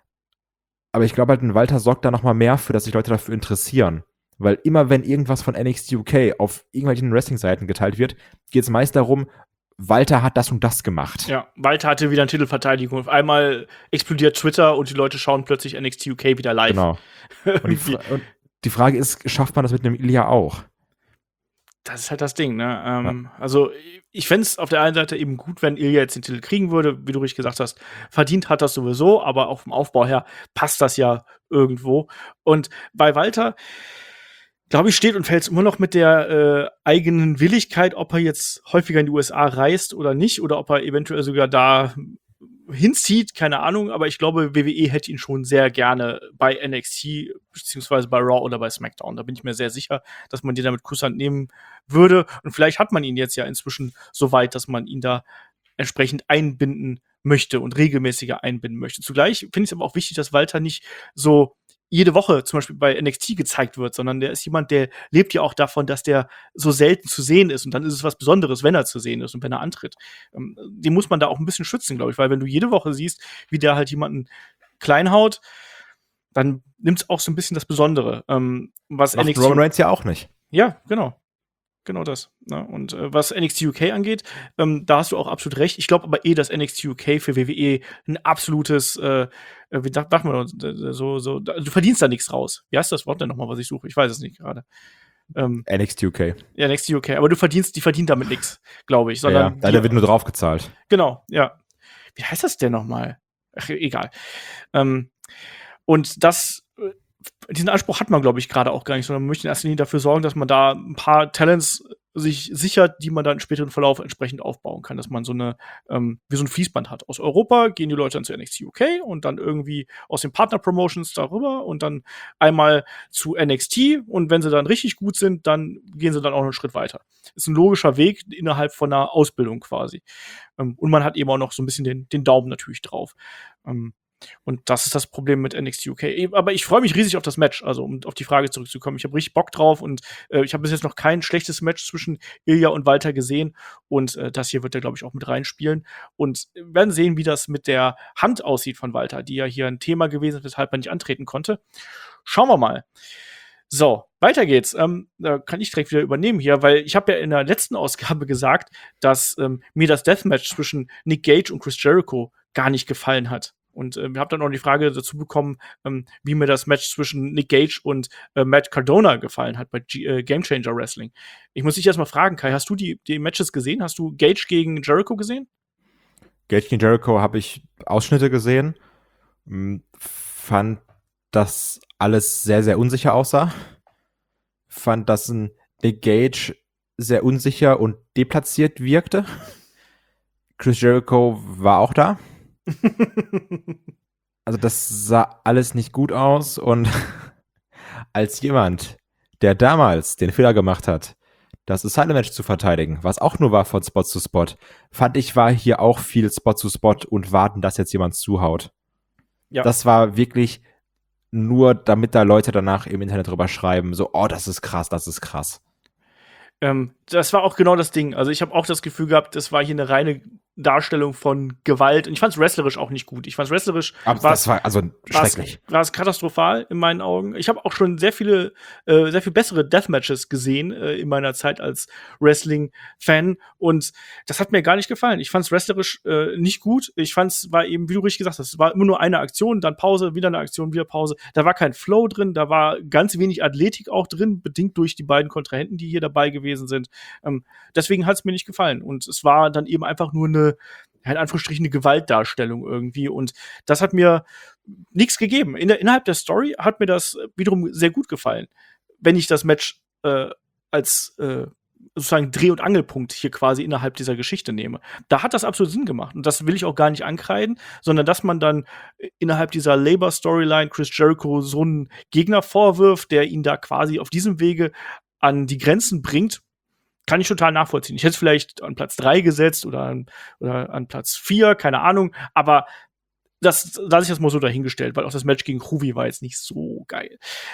Aber ich glaube halt, ein Walter sorgt da noch mal mehr für, dass sich Leute dafür interessieren. Weil immer, wenn irgendwas von NXT UK auf irgendwelchen Wrestling-Seiten geteilt wird, geht es meist darum, Walter hat das und das gemacht. Ja, Walter hatte wieder eine Titelverteidigung. Auf einmal explodiert Twitter und die Leute schauen plötzlich NXT UK wieder live. Genau. Und die Frage ist, schafft man das mit einem Ilja auch? Das ist halt das Ding, ne? Also, ich fände es auf der einen Seite eben gut, wenn Ilja jetzt den Titel kriegen würde, wie du richtig gesagt hast. Verdient hat das sowieso, aber auch vom Aufbau her passt das ja irgendwo. Und bei Walter, glaube ich, steht und fällt es immer noch mit der eigenen Willigkeit, ob er jetzt häufiger in die USA reist oder nicht, oder ob er eventuell sogar da hinzieht, keine Ahnung, aber ich glaube, WWE hätte ihn schon sehr gerne bei NXT, beziehungsweise bei Raw oder bei SmackDown. Da bin ich mir sehr sicher, dass man den damit Kusshand nehmen würde. Und vielleicht hat man ihn jetzt ja inzwischen so weit, dass man ihn da entsprechend einbinden möchte und regelmäßiger einbinden möchte. Zugleich finde ich es aber auch wichtig, dass Walter nicht so jede Woche zum Beispiel bei NXT gezeigt wird, sondern der ist jemand, der lebt ja auch davon, dass der so selten zu sehen ist und dann ist es was Besonderes, wenn er zu sehen ist und wenn er antritt. Den muss man da auch ein bisschen schützen, glaube ich, weil wenn du jede Woche siehst, wie der halt jemanden klein haut, dann nimmt es auch so ein bisschen das Besondere. Was Macht NXT Roman Reigns ja auch nicht. Ja, genau. Genau das. Ne? Und was NXT UK angeht, da hast du auch absolut recht. Ich glaube aber dass NXT UK für WWE ein absolutes, wie sagt man, du verdienst da nichts raus. Wie heißt das Wort denn nochmal, was ich suche? Ich weiß es nicht gerade. NXT UK. Ja, NXT UK. Aber die verdienen damit nichts, glaube ich. Sondern ja, da wird nur drauf gezahlt. Genau, ja. Wie heißt das denn nochmal? Ach, egal. Und das diesen Anspruch hat man, glaube ich, gerade auch gar nicht, sondern man möchte in erster Linie dafür sorgen, dass man da ein paar Talents sich sichert, die man dann im späteren Verlauf entsprechend aufbauen kann, dass man so eine wie so ein Fließband hat. Aus Europa gehen die Leute dann zu NXT UK und dann irgendwie aus den Partner-Promotions darüber und dann einmal zu NXT und wenn sie dann richtig gut sind, dann gehen sie dann auch noch einen Schritt weiter. Ist ein logischer Weg innerhalb von einer Ausbildung quasi. Und man hat eben auch noch so ein bisschen den Daumen natürlich drauf. Und das ist das Problem mit NXT UK. Aber ich freue mich riesig auf das Match, also um auf die Frage zurückzukommen. Ich habe richtig Bock drauf und ich habe bis jetzt noch kein schlechtes Match zwischen Ilja und Walter gesehen. Und das hier wird er, glaube ich, auch mit reinspielen. Und wir werden sehen, wie das mit der Hand aussieht von Walter, die ja hier ein Thema gewesen ist, weshalb er nicht antreten konnte. Schauen wir mal. So, weiter geht's. Da kann ich direkt wieder übernehmen hier, weil ich habe ja in der letzten Ausgabe gesagt, dass mir das Deathmatch zwischen Nick Gage und Chris Jericho gar nicht gefallen hat. Und ich habe dann auch die Frage dazu bekommen, wie mir das Match zwischen Nick Gage und Matt Cardona gefallen hat bei Game Changer Wrestling. Ich muss dich erstmal fragen, Kai, hast du die Matches gesehen? Hast du Gage gegen Jericho gesehen? Gage gegen Jericho habe ich Ausschnitte gesehen. Fand, dass alles sehr, sehr unsicher aussah. Fand, dass ein Nick Gage sehr unsicher und deplatziert wirkte. Chris Jericho war auch da. Also das sah alles nicht gut aus und als jemand, der damals den Fehler gemacht hat, das Asylum-Match zu verteidigen, was auch nur war von Spot zu Spot, fand ich, war hier auch viel Spot zu Spot und warten, dass jetzt jemand zuhaut. Ja. Das war wirklich nur, damit da Leute danach im Internet drüber schreiben, so, oh, das ist krass, das ist krass. Das war auch genau das Ding. Also ich habe auch das Gefühl gehabt, das war hier eine reine Darstellung von Gewalt. Und ich fand es wrestlerisch auch nicht gut. Ich fand es wrestlerich. Aber das war also schrecklich. War es katastrophal in meinen Augen. Ich habe auch schon sehr viel bessere Deathmatches gesehen in meiner Zeit als Wrestling-Fan. Und das hat mir gar nicht gefallen. Ich fand es wrestlerisch nicht gut. Ich fand es war eben, wie du richtig gesagt hast, es war immer nur eine Aktion, dann Pause, wieder eine Aktion, wieder Pause. Da war kein Flow drin, da war ganz wenig Athletik auch drin, bedingt durch die beiden Kontrahenten, die hier dabei gewesen sind. Deswegen hat es mir nicht gefallen. Und es war dann eben einfach nur eine, in Anführungsstrichen, eine Gewaltdarstellung irgendwie. Und das hat mir nichts gegeben. Innerhalb der Story hat mir das wiederum sehr gut gefallen. Wenn ich das Match als sozusagen Dreh- und Angelpunkt hier quasi innerhalb dieser Geschichte nehme. Da hat das absolut Sinn gemacht. Und das will ich auch gar nicht ankreiden, sondern dass man dann innerhalb dieser Labor-Storyline Chris Jericho so einen Gegner vorwirft, der ihn da quasi auf diesem Wege an die Grenzen bringt, kann ich total nachvollziehen. Ich hätte es vielleicht an Platz 3 gesetzt oder an Platz 4, keine Ahnung, aber das lasse ich das mal so dahingestellt, weil auch das Match gegen Ruby war jetzt nicht so geil.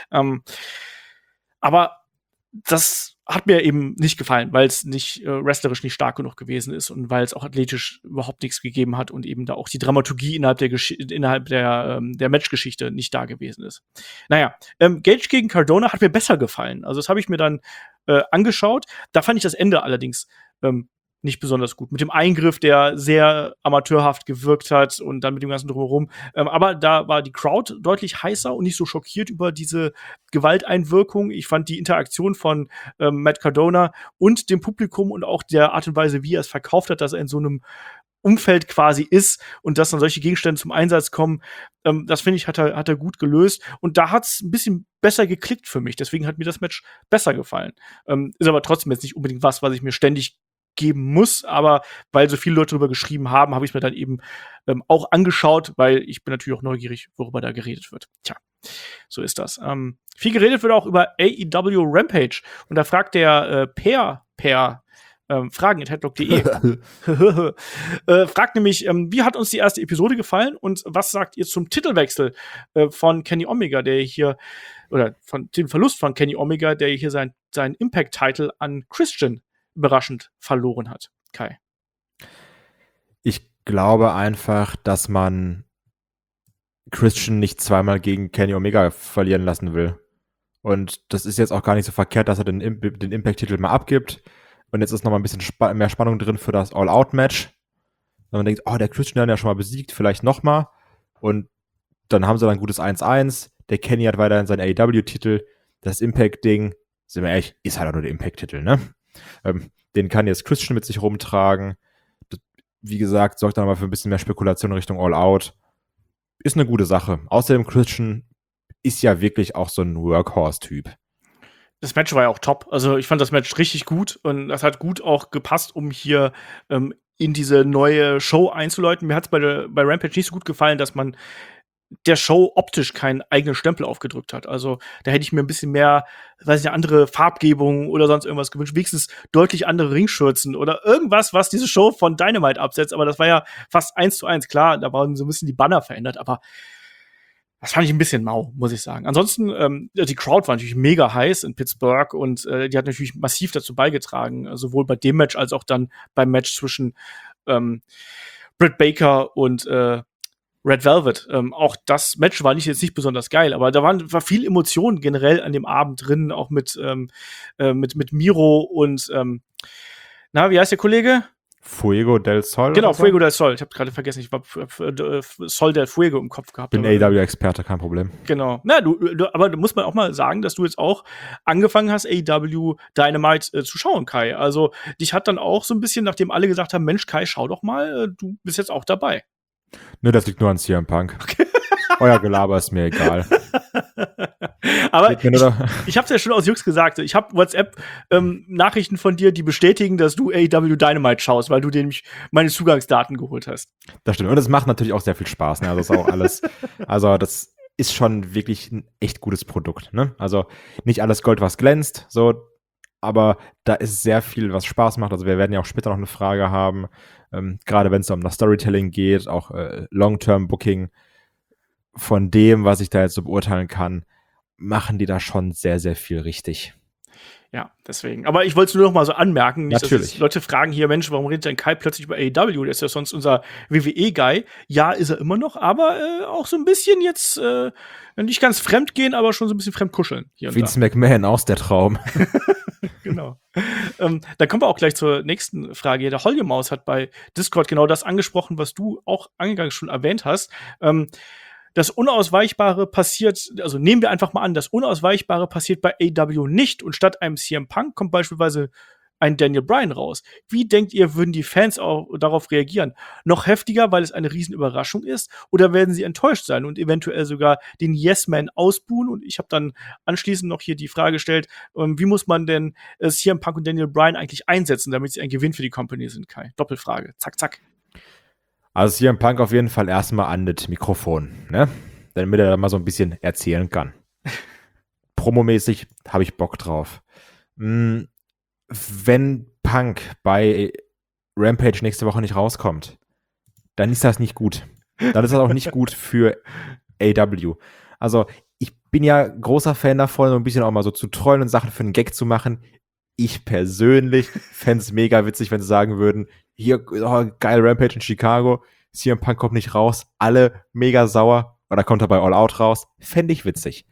Aber das hat mir eben nicht gefallen, weil es nicht wrestlerisch nicht stark genug gewesen ist und weil es auch athletisch überhaupt nichts gegeben hat und eben da auch die Dramaturgie innerhalb der Matchgeschichte nicht da gewesen ist. Naja, Gage gegen Cardona hat mir besser gefallen. Also das habe ich mir dann angeschaut. Da fand ich das Ende allerdings nicht besonders gut. Mit dem Eingriff, der sehr amateurhaft gewirkt hat und dann mit dem ganzen Drumherum. Aber da war die Crowd deutlich heißer und nicht so schockiert über diese Gewalteinwirkung. Ich fand die Interaktion von Matt Cardona und dem Publikum und auch der Art und Weise, wie er es verkauft hat, dass er in so einem Umfeld quasi ist und dass dann solche Gegenstände zum Einsatz kommen, das finde ich, hat er gut gelöst. Und da hat es ein bisschen besser geklickt für mich. Deswegen hat mir das Match besser gefallen. Ist aber trotzdem jetzt nicht unbedingt was ich mir ständig geben muss, aber weil so viele Leute darüber geschrieben haben, habe ich mir dann eben auch angeschaut, weil ich bin natürlich auch neugierig, worüber da geredet wird. Tja, so ist das. Viel geredet wird auch über AEW Rampage und da fragt der Per fragen@headlock.de fragt nämlich, wie hat uns die erste Episode gefallen und was sagt ihr zum Titelwechsel von Kenny Omega, der hier oder von dem Verlust von Kenny Omega, der hier seinen Impact-Title an Christian überraschend verloren hat. Kai. Ich glaube einfach, dass man Christian nicht zweimal gegen Kenny Omega verlieren lassen will. Und das ist jetzt auch gar nicht so verkehrt, dass er den Impact-Titel mal abgibt. Und jetzt ist noch mal ein bisschen mehr Spannung drin für das All-Out-Match. Wenn man denkt, oh, der Christian hat ja schon mal besiegt, vielleicht noch mal. Und dann haben sie dann ein gutes 1-1. Der Kenny hat weiterhin seinen AEW-Titel. Das Impact-Ding, sind wir ehrlich, ist halt auch nur der Impact-Titel, ne? Den kann jetzt Christian mit sich rumtragen. Das, wie gesagt, sorgt dann mal für ein bisschen mehr Spekulation in Richtung All-Out. Ist eine gute Sache. Außerdem, Christian ist ja wirklich auch so ein Workhorse-Typ. Das Match war ja auch top. Also ich fand das Match richtig gut und das hat gut auch gepasst, um hier in diese neue Show einzuläuten. Mir hat es bei Rampage nicht so gut gefallen, dass man der Show optisch keinen eigenen Stempel aufgedrückt hat. Also da hätte ich mir ein bisschen mehr, weiß nicht, andere Farbgebung oder sonst irgendwas gewünscht. Wenigstens deutlich andere Ringschürzen oder irgendwas, was diese Show von Dynamite absetzt. Aber das war ja fast 1:1. Klar, da waren so ein bisschen die Banner verändert, aber das fand ich ein bisschen mau, muss ich sagen. Ansonsten, die Crowd war natürlich mega heiß in Pittsburgh und die hat natürlich massiv dazu beigetragen, sowohl bei dem Match als auch dann beim Match zwischen Britt Baker und Red Velvet. Auch das Match war jetzt nicht besonders geil, aber da war viel Emotion generell an dem Abend drin, auch mit Miro und wie heißt der Kollege? Fuego del Sol. Genau, Fuego del Sol. Ich habe gerade vergessen, ich habe Sol del Fuego im Kopf gehabt. Bin AEW-Experte, kein Problem. Genau. Na, aber da muss man auch mal sagen, dass du jetzt auch angefangen hast, AEW Dynamite zu schauen, Kai. Also dich hat dann auch so ein bisschen, nachdem alle gesagt haben, Mensch, Kai, schau doch mal, du bist jetzt auch dabei. Ne, das liegt nur an CM Punk. Okay. Euer Gelaber ist mir egal. Aber ich hab's ja schon aus Jux gesagt. Ich habe WhatsApp-Nachrichten von dir, die bestätigen, dass du AEW Dynamite schaust, weil du dir nämlich meine Zugangsdaten geholt hast. Das stimmt. Und das macht natürlich auch sehr viel Spaß. Ne? Also das ist auch alles. Also das ist schon wirklich ein echt gutes Produkt. Ne? Also nicht alles Gold, was glänzt. So, aber da ist sehr viel, was Spaß macht. Also wir werden ja auch später noch eine Frage haben, gerade wenn es um das Storytelling geht, auch Long-Term-Booking. Von dem, was ich da jetzt so beurteilen kann, machen die da schon sehr, sehr viel richtig. Ja, deswegen. Aber ich wollte es nur noch mal so anmerken. Nicht, natürlich. Dass Leute fragen hier, Mensch, warum redet denn Kai plötzlich über AEW? Der ist ja sonst unser WWE-Guy. Ja, ist er immer noch, aber auch so ein bisschen jetzt nicht ganz fremd gehen, aber schon so ein bisschen fremd kuscheln. Vince McMahon aus der Traum. Genau. Dann kommen wir auch gleich zur nächsten Frage. Der Holgemaus hat bei Discord genau das angesprochen, was du auch eingangs schon erwähnt hast. Das Unausweichbare passiert, also nehmen wir einfach mal an, das Unausweichbare passiert bei AEW nicht und statt einem CM Punk kommt beispielsweise ein Daniel Bryan raus. Wie denkt ihr, würden die Fans auch darauf reagieren? Noch heftiger, weil es eine Riesenüberraschung ist? Oder werden sie enttäuscht sein und eventuell sogar den Yes-Man ausbuhen? Und ich habe dann anschließend noch hier die Frage gestellt, wie muss man denn CM Punk und Daniel Bryan eigentlich einsetzen, damit sie ein Gewinn für die Company sind, Kai? Doppelfrage. Zack, zack. Also CM Punk auf jeden Fall erstmal an das Mikrofon, ne? Damit er da mal so ein bisschen erzählen kann. Promomäßig habe ich Bock drauf. Wenn Punk bei Rampage nächste Woche nicht rauskommt, dann ist das nicht gut. Dann ist das auch nicht gut für AEW. Also ich bin ja großer Fan davon, so ein bisschen auch mal so zu trollen und Sachen für einen Gag zu machen. Ich persönlich fände es mega witzig, wenn sie sagen würden, hier, geil, Rampage in Chicago, CM Punk kommt nicht raus, alle mega sauer, oder kommt er bei All Out raus, fände ich witzig.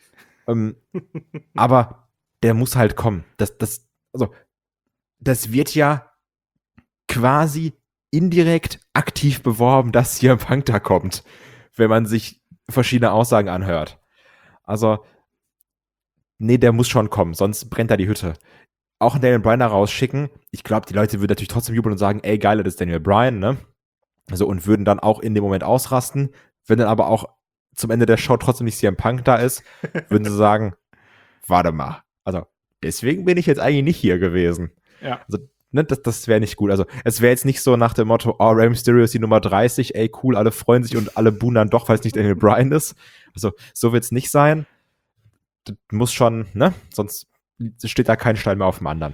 Aber der muss halt kommen. Das wird ja quasi indirekt aktiv beworben, dass CM Punk da kommt, wenn man sich verschiedene Aussagen anhört. Also, nee, der muss schon kommen, sonst brennt da die Hütte. Auch einen Daniel Bryan da rausschicken. Ich glaube, die Leute würden natürlich trotzdem jubeln und sagen, ey, geil, das ist Daniel Bryan, ne? Also, und würden dann auch in dem Moment ausrasten. Wenn dann aber auch zum Ende der Show trotzdem nicht CM Punk da ist, würden sie sagen, warte mal. Also, deswegen bin ich jetzt eigentlich nicht hier gewesen. Ja. Also, ne, das wäre nicht gut. Also, es wäre jetzt nicht so nach dem Motto, oh, Rey Mysterio ist die Nummer 30, ey, cool, alle freuen sich und alle buhen dann doch, weil es nicht Daniel Bryan ist. Also, so wird's nicht sein. Das muss schon, ne? Sonst steht da kein Stein mehr auf dem anderen.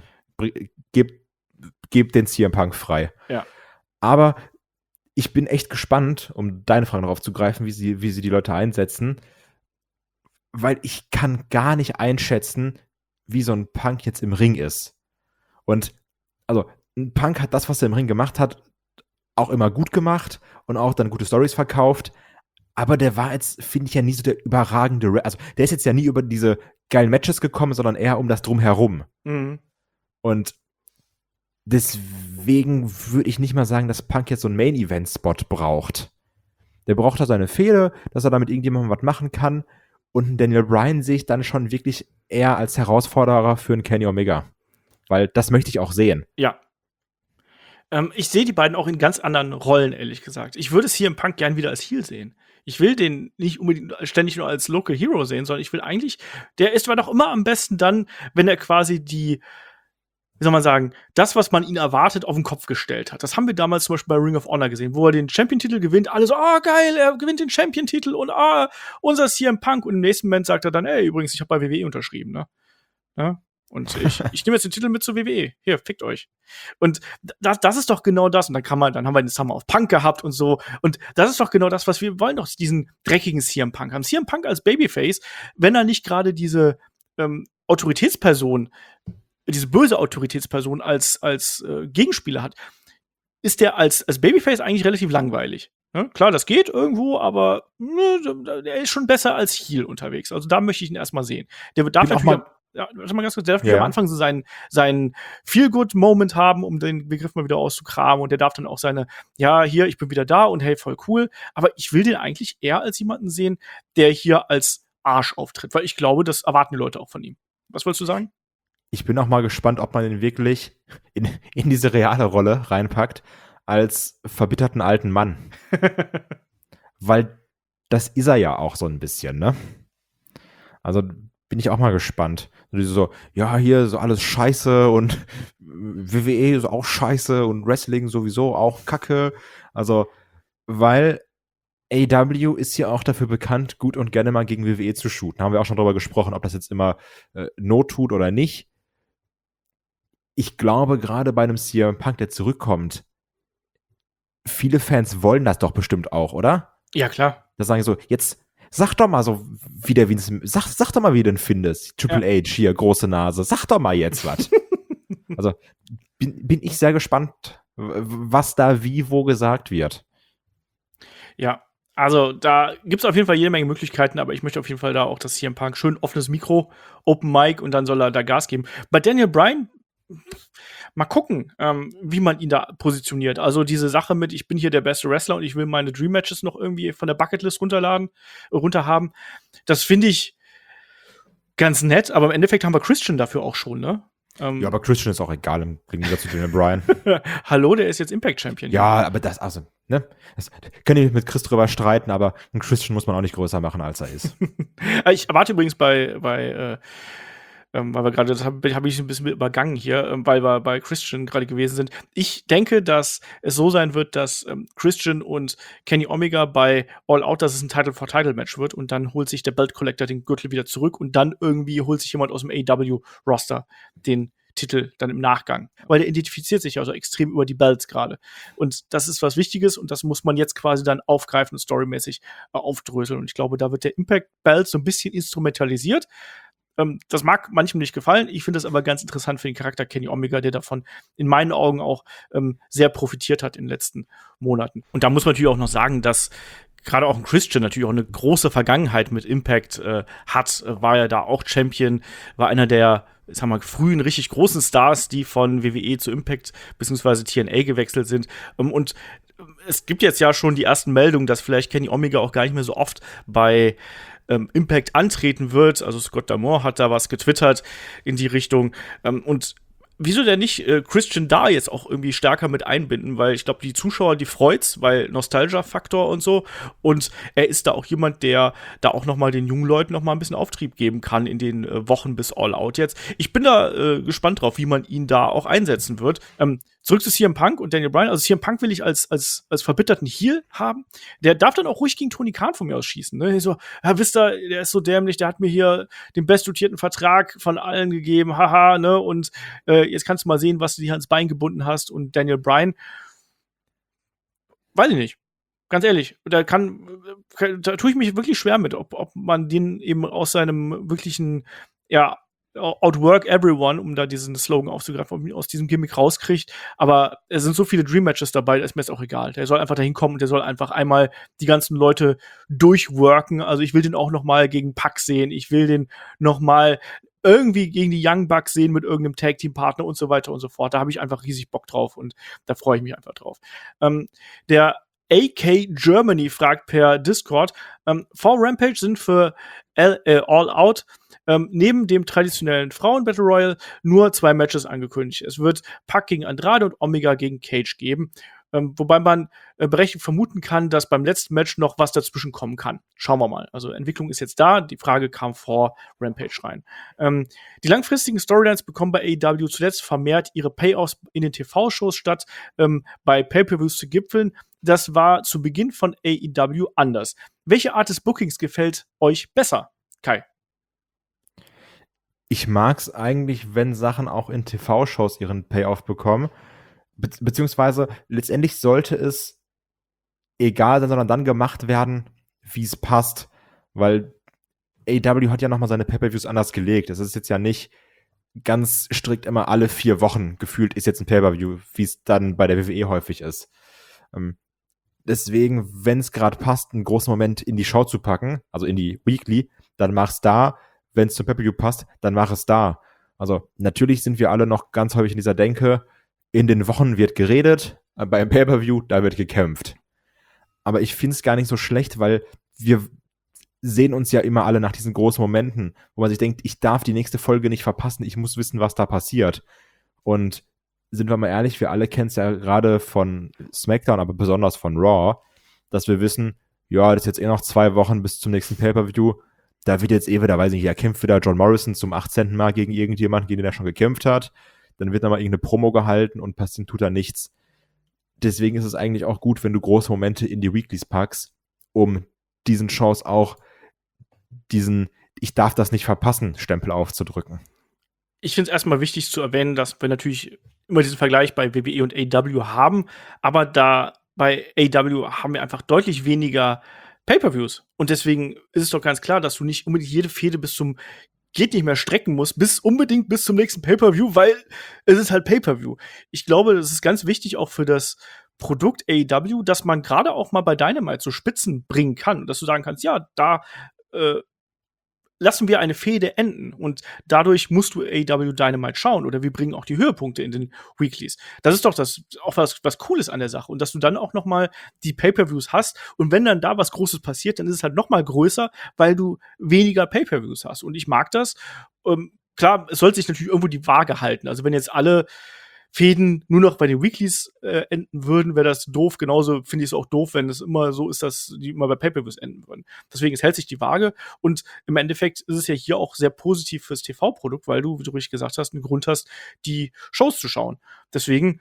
Gebt den CM Punk frei. Ja. Aber ich bin echt gespannt, um deine Frage darauf zu greifen, wie sie die Leute einsetzen, weil ich kann gar nicht einschätzen, wie so ein Punk jetzt im Ring ist. Und also ein Punk hat das, was er im Ring gemacht hat, auch immer gut gemacht und auch dann gute Storys verkauft. Aber der war jetzt, finde ich, ja nie so der überragende, also der ist jetzt ja nie über diese geilen Matches gekommen, sondern eher um das Drumherum. Mhm. Und deswegen würde ich nicht mal sagen, dass Punk jetzt so einen Main-Event-Spot braucht. Der braucht da seine Fehde, dass er damit irgendjemandem was machen kann. Und einen Daniel Bryan sehe ich dann schon wirklich eher als Herausforderer für einen Kenny Omega. Weil das möchte ich auch sehen. Ja. Ich sehe die beiden auch in ganz anderen Rollen, ehrlich gesagt. Ich würde es hier im Punk gern wieder als Heel sehen. Ich will den nicht unbedingt ständig nur als Local Hero sehen, sondern ich will eigentlich, der ist zwar doch immer am besten dann, wenn er quasi wie soll man sagen, das, was man ihn erwartet, auf den Kopf gestellt hat. Das haben wir damals zum Beispiel bei Ring of Honor gesehen, wo er den Champion-Titel gewinnt. Alle so, geil, er gewinnt den Champion-Titel und unser CM Punk. Und im nächsten Moment sagt er dann, ey, übrigens, ich habe bei WWE unterschrieben, ne? Ja? Und ich nehme jetzt den Titel mit zur WWE. Hier, fickt euch. Und das ist doch genau das. Und dann haben wir den Summer of Punk gehabt und so. Und das ist doch genau das, was wir wollen, doch diesen dreckigen CM Punk haben. CM Punk als Babyface, wenn er nicht gerade diese Autoritätsperson, diese böse Autoritätsperson als Gegenspieler hat, ist der als Babyface eigentlich relativ langweilig. Ja, klar, das geht irgendwo, aber er ist schon besser als Heel unterwegs. Also da möchte ich ihn erstmal sehen. Der darf natürlich am Anfang so seinen Feel-Good-Moment haben, um den Begriff mal wieder auszukramen. Und der darf dann auch hier, ich bin wieder da und hey, voll cool. Aber ich will den eigentlich eher als jemanden sehen, der hier als Arsch auftritt. Weil ich glaube, das erwarten die Leute auch von ihm. Was wolltest du sagen? Ich bin auch mal gespannt, ob man ihn wirklich in diese reale Rolle reinpackt, als verbitterten alten Mann. Weil das ist er ja auch so ein bisschen, ne? Also bin ich auch mal gespannt. So, ja, hier so alles scheiße und WWE ist auch scheiße und Wrestling sowieso auch kacke. Also, weil AEW ist ja auch dafür bekannt, gut und gerne mal gegen WWE zu shooten. Da haben wir auch schon drüber gesprochen, ob das jetzt immer Not tut oder nicht. Ich glaube, gerade bei einem CM Punk, der zurückkommt, viele Fans wollen das doch bestimmt auch, oder? Ja, klar. Da sagen so, jetzt sag doch mal so, wie der Vince, sag doch mal, wie du den findest. Triple H hier, große Nase, sag doch mal jetzt was. Also bin ich sehr gespannt, was da wie wo gesagt wird. Ja, also da gibt's auf jeden Fall jede Menge Möglichkeiten, aber ich möchte auf jeden Fall da auch das CM Punk schön offenes Mikro, Open Mic und dann soll er da Gas geben. Bei Daniel Bryan mal gucken, wie man ihn da positioniert. Also diese Sache mit, ich bin hier der beste Wrestler und ich will meine Dream Matches noch irgendwie von der Bucketlist runterhaben. Das finde ich ganz nett, aber im Endeffekt haben wir Christian dafür auch schon, ne? Ja, aber Christian ist auch egal im Gegensatz zu Daniel Bryan. Hallo, der ist jetzt Impact Champion. Ja, aber das kann ich mit Chris drüber streiten, aber einen Christian muss man auch nicht größer machen, als er ist. Ich erwarte übrigens weil wir gerade, das habe ich ein bisschen übergangen hier, weil wir bei Christian gerade gewesen sind. Ich denke, dass es so sein wird, dass Christian und Kenny Omega bei All Out, dass es ein Title-for-Title-Match wird und dann holt sich der Belt Collector den Gürtel wieder zurück und dann irgendwie holt sich jemand aus dem AEW-Roster den Titel dann im Nachgang. Weil der identifiziert sich ja so extrem über die Belts gerade. Und das ist was Wichtiges und das muss man jetzt quasi dann aufgreifen und storymäßig aufdröseln. Und ich glaube, da wird der Impact-Belt so ein bisschen instrumentalisiert. Das mag manchem nicht gefallen. Ich finde das aber ganz interessant für den Charakter Kenny Omega, der davon in meinen Augen auch sehr profitiert hat in den letzten Monaten. Und da muss man natürlich auch noch sagen, dass gerade auch ein Christian natürlich auch eine große Vergangenheit mit Impact hat. War ja da auch Champion, war einer der frühen, richtig großen Stars, die von WWE zu Impact bzw. TNA gewechselt sind. Und es gibt jetzt ja schon die ersten Meldungen, dass vielleicht Kenny Omega auch gar nicht mehr so oft bei Impact antreten wird. Also Scott D'Amore hat da was getwittert in die Richtung. Und wieso denn nicht Christian da jetzt auch irgendwie stärker mit einbinden? Weil ich glaube, die Zuschauer, die freut's, weil Nostalgia-Faktor und so. Und er ist da auch jemand, der da auch noch mal den jungen Leuten noch mal ein bisschen Auftrieb geben kann in den Wochen bis All Out jetzt. Ich bin da gespannt drauf, wie man ihn da auch einsetzen wird. Zurück zu CM Punk und Daniel Bryan. Also CM Punk will ich als verbitterten Heel haben. Der darf dann auch ruhig gegen Tony Khan von mir aus schießen. Ne? So, wisst ihr, der ist so dämlich, der hat mir hier den bestdotierten Vertrag von allen gegeben, haha, ne? Und jetzt kannst du mal sehen, was du dir ans Bein gebunden hast. Und Daniel Bryan, weiß ich nicht. Ganz ehrlich, da tue ich mich wirklich schwer mit, ob man den eben aus seinem wirklichen, Outwork everyone, um da diesen Slogan aufzugreifen, aus diesem Gimmick rauskriegt. Aber es sind so viele Dream Matches dabei, da ist mir jetzt auch egal. Der soll einfach dahin kommen und der soll einfach einmal die ganzen Leute durchworken. Also ich will den auch noch mal gegen Pac sehen. Ich will den noch mal irgendwie gegen die Young Bucks sehen mit irgendeinem Tag-Team-Partner und so weiter und so fort. Da habe ich einfach riesig Bock drauf und da freue ich mich einfach drauf. Der AK Germany fragt per Discord, vor Rampage sind für All Out neben dem traditionellen Frauen-Battle Royal nur 2 Matches angekündigt. Es wird Pac gegen Andrade und Omega gegen Cage geben. Wobei man berechtigt vermuten kann, dass beim letzten Match noch was dazwischen kommen kann. Schauen wir mal. Also Entwicklung ist jetzt da. Die Frage kam vor Rampage rein. Die langfristigen Storylines bekommen bei AEW zuletzt vermehrt ihre Payoffs in den TV-Shows statt bei Pay-Per-Views zu gipfeln. Das war zu Beginn von AEW anders. Welche Art des Bookings gefällt euch besser, Kai? Ich mag's eigentlich, wenn Sachen auch in TV-Shows ihren Payoff bekommen. Beziehungsweise letztendlich sollte es egal sein, sondern dann gemacht werden, wie es passt. Weil AEW hat ja nochmal seine Pay-Per-Views anders gelegt. Es ist jetzt ja nicht ganz strikt immer alle 4 Wochen gefühlt ist jetzt ein Pay-Per-View, wie es dann bei der WWE häufig ist. Deswegen, wenn es gerade passt, einen großen Moment in die Show zu packen, also in die Weekly, dann mach's da. Wenn es zum Pay-Per-View passt, dann mach es da. Also natürlich sind wir alle noch ganz häufig in dieser Denke, in den Wochen wird geredet, beim Pay-Per-View, da wird gekämpft. Aber ich finde es gar nicht so schlecht, weil wir sehen uns ja immer alle nach diesen großen Momenten, wo man sich denkt, ich darf die nächste Folge nicht verpassen, ich muss wissen, was da passiert. Und sind wir mal ehrlich, wir alle kennen es ja gerade von SmackDown, aber besonders von Raw, dass wir wissen, ja, das ist jetzt noch 2 Wochen bis zum nächsten Pay-Per-View, da wird jetzt wieder, weiß ich nicht, er kämpft wieder John Morrison zum 18. Mal gegen irgendjemanden, gegen den er schon gekämpft hat. Dann wird nochmal irgendeine Promo gehalten und passiert tut da nichts. Deswegen ist es eigentlich auch gut, wenn du große Momente in die Weeklies packst, um diesen Shows auch diesen ich darf das nicht verpassen Stempel aufzudrücken. Ich finde es erstmal wichtig zu erwähnen, dass wir natürlich immer diesen Vergleich bei WWE und AEW haben, aber da bei AEW haben wir einfach deutlich weniger Pay-Per-Views. Und deswegen ist es doch ganz klar, dass du nicht unbedingt jede Fehde bis zum geht nicht mehr strecken musst, unbedingt bis zum nächsten Pay-Per-View, weil es ist halt Pay-Per-View. Ich glaube, das ist ganz wichtig auch für das Produkt AEW, dass man gerade auch mal bei Dynamite so Spitzen bringen kann. Dass du sagen kannst, ja, da lassen wir eine Fehde enden und dadurch musst du AEW Dynamite schauen oder wir bringen auch die Höhepunkte in den Weeklies. Das ist doch auch was Cooles an der Sache und dass du dann auch noch mal die Pay-Per-Views hast und wenn dann da was Großes passiert, dann ist es halt noch mal größer, weil du weniger Pay-Per-Views hast und ich mag das. Klar, es sollte sich natürlich irgendwo die Waage halten. Also wenn jetzt alle Fäden nur noch bei den Weeklies enden würden, wäre das doof. Genauso finde ich es auch doof, wenn es immer so ist, dass die immer bei Pay-Per-Views enden würden. Deswegen, es hält sich die Waage. Und im Endeffekt ist es ja hier auch sehr positiv fürs TV-Produkt, weil du, wie du richtig gesagt hast, einen Grund hast, die Shows zu schauen. Deswegen,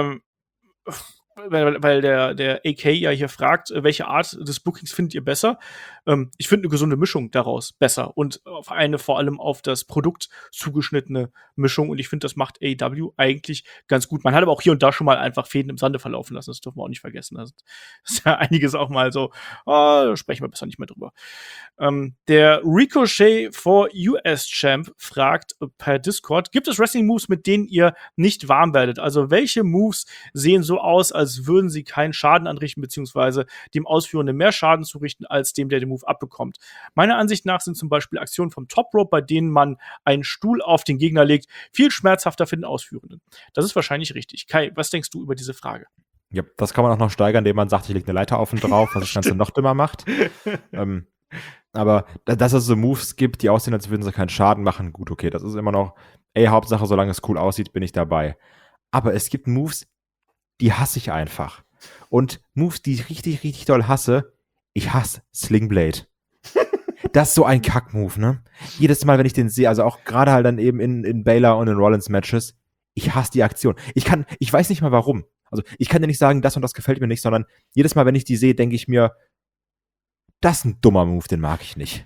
weil der AK ja hier fragt, welche Art des Bookings findet ihr besser? Ich finde eine gesunde Mischung daraus besser und auf eine vor allem auf das Produkt zugeschnittene Mischung und ich finde, das macht AEW eigentlich ganz gut. Man hat aber auch hier und da schon mal einfach Fäden im Sande verlaufen lassen, das dürfen wir auch nicht vergessen. Das ist ja einiges auch mal so, da sprechen wir besser nicht mehr drüber. Der Ricochet for US Champ fragt per Discord, gibt es Wrestling-Moves, mit denen ihr nicht warm werdet? Also welche Moves sehen so aus, als würden sie keinen Schaden anrichten, beziehungsweise dem Ausführenden mehr Schaden zurichten, als dem, der den Move abbekommt. Meiner Ansicht nach sind zum Beispiel Aktionen vom Top Rope, bei denen man einen Stuhl auf den Gegner legt, viel schmerzhafter für den Ausführenden. Das ist wahrscheinlich richtig. Kai, was denkst du über diese Frage? Ja, das kann man auch noch steigern, indem man sagt, ich lege eine Leiter auf und drauf, was das Ganze noch dümmer macht. Aber dass es so Moves gibt, die aussehen, als würden sie keinen Schaden machen, gut, okay, das ist immer noch, Hauptsache, solange es cool aussieht, bin ich dabei. Aber es gibt Moves, die hasse ich einfach. Und Moves, die ich richtig, richtig doll hasse, ich hasse Sling Blade. Das ist so ein Kack-Move, ne? Jedes Mal, wenn ich den sehe, also auch gerade halt dann eben in Baylor und in Rollins-Matches, ich hasse die Aktion. Ich weiß nicht mal warum. Also ich kann dir nicht sagen, das und das gefällt mir nicht, sondern jedes Mal, wenn ich die sehe, denke ich mir, das ist ein dummer Move, den mag ich nicht.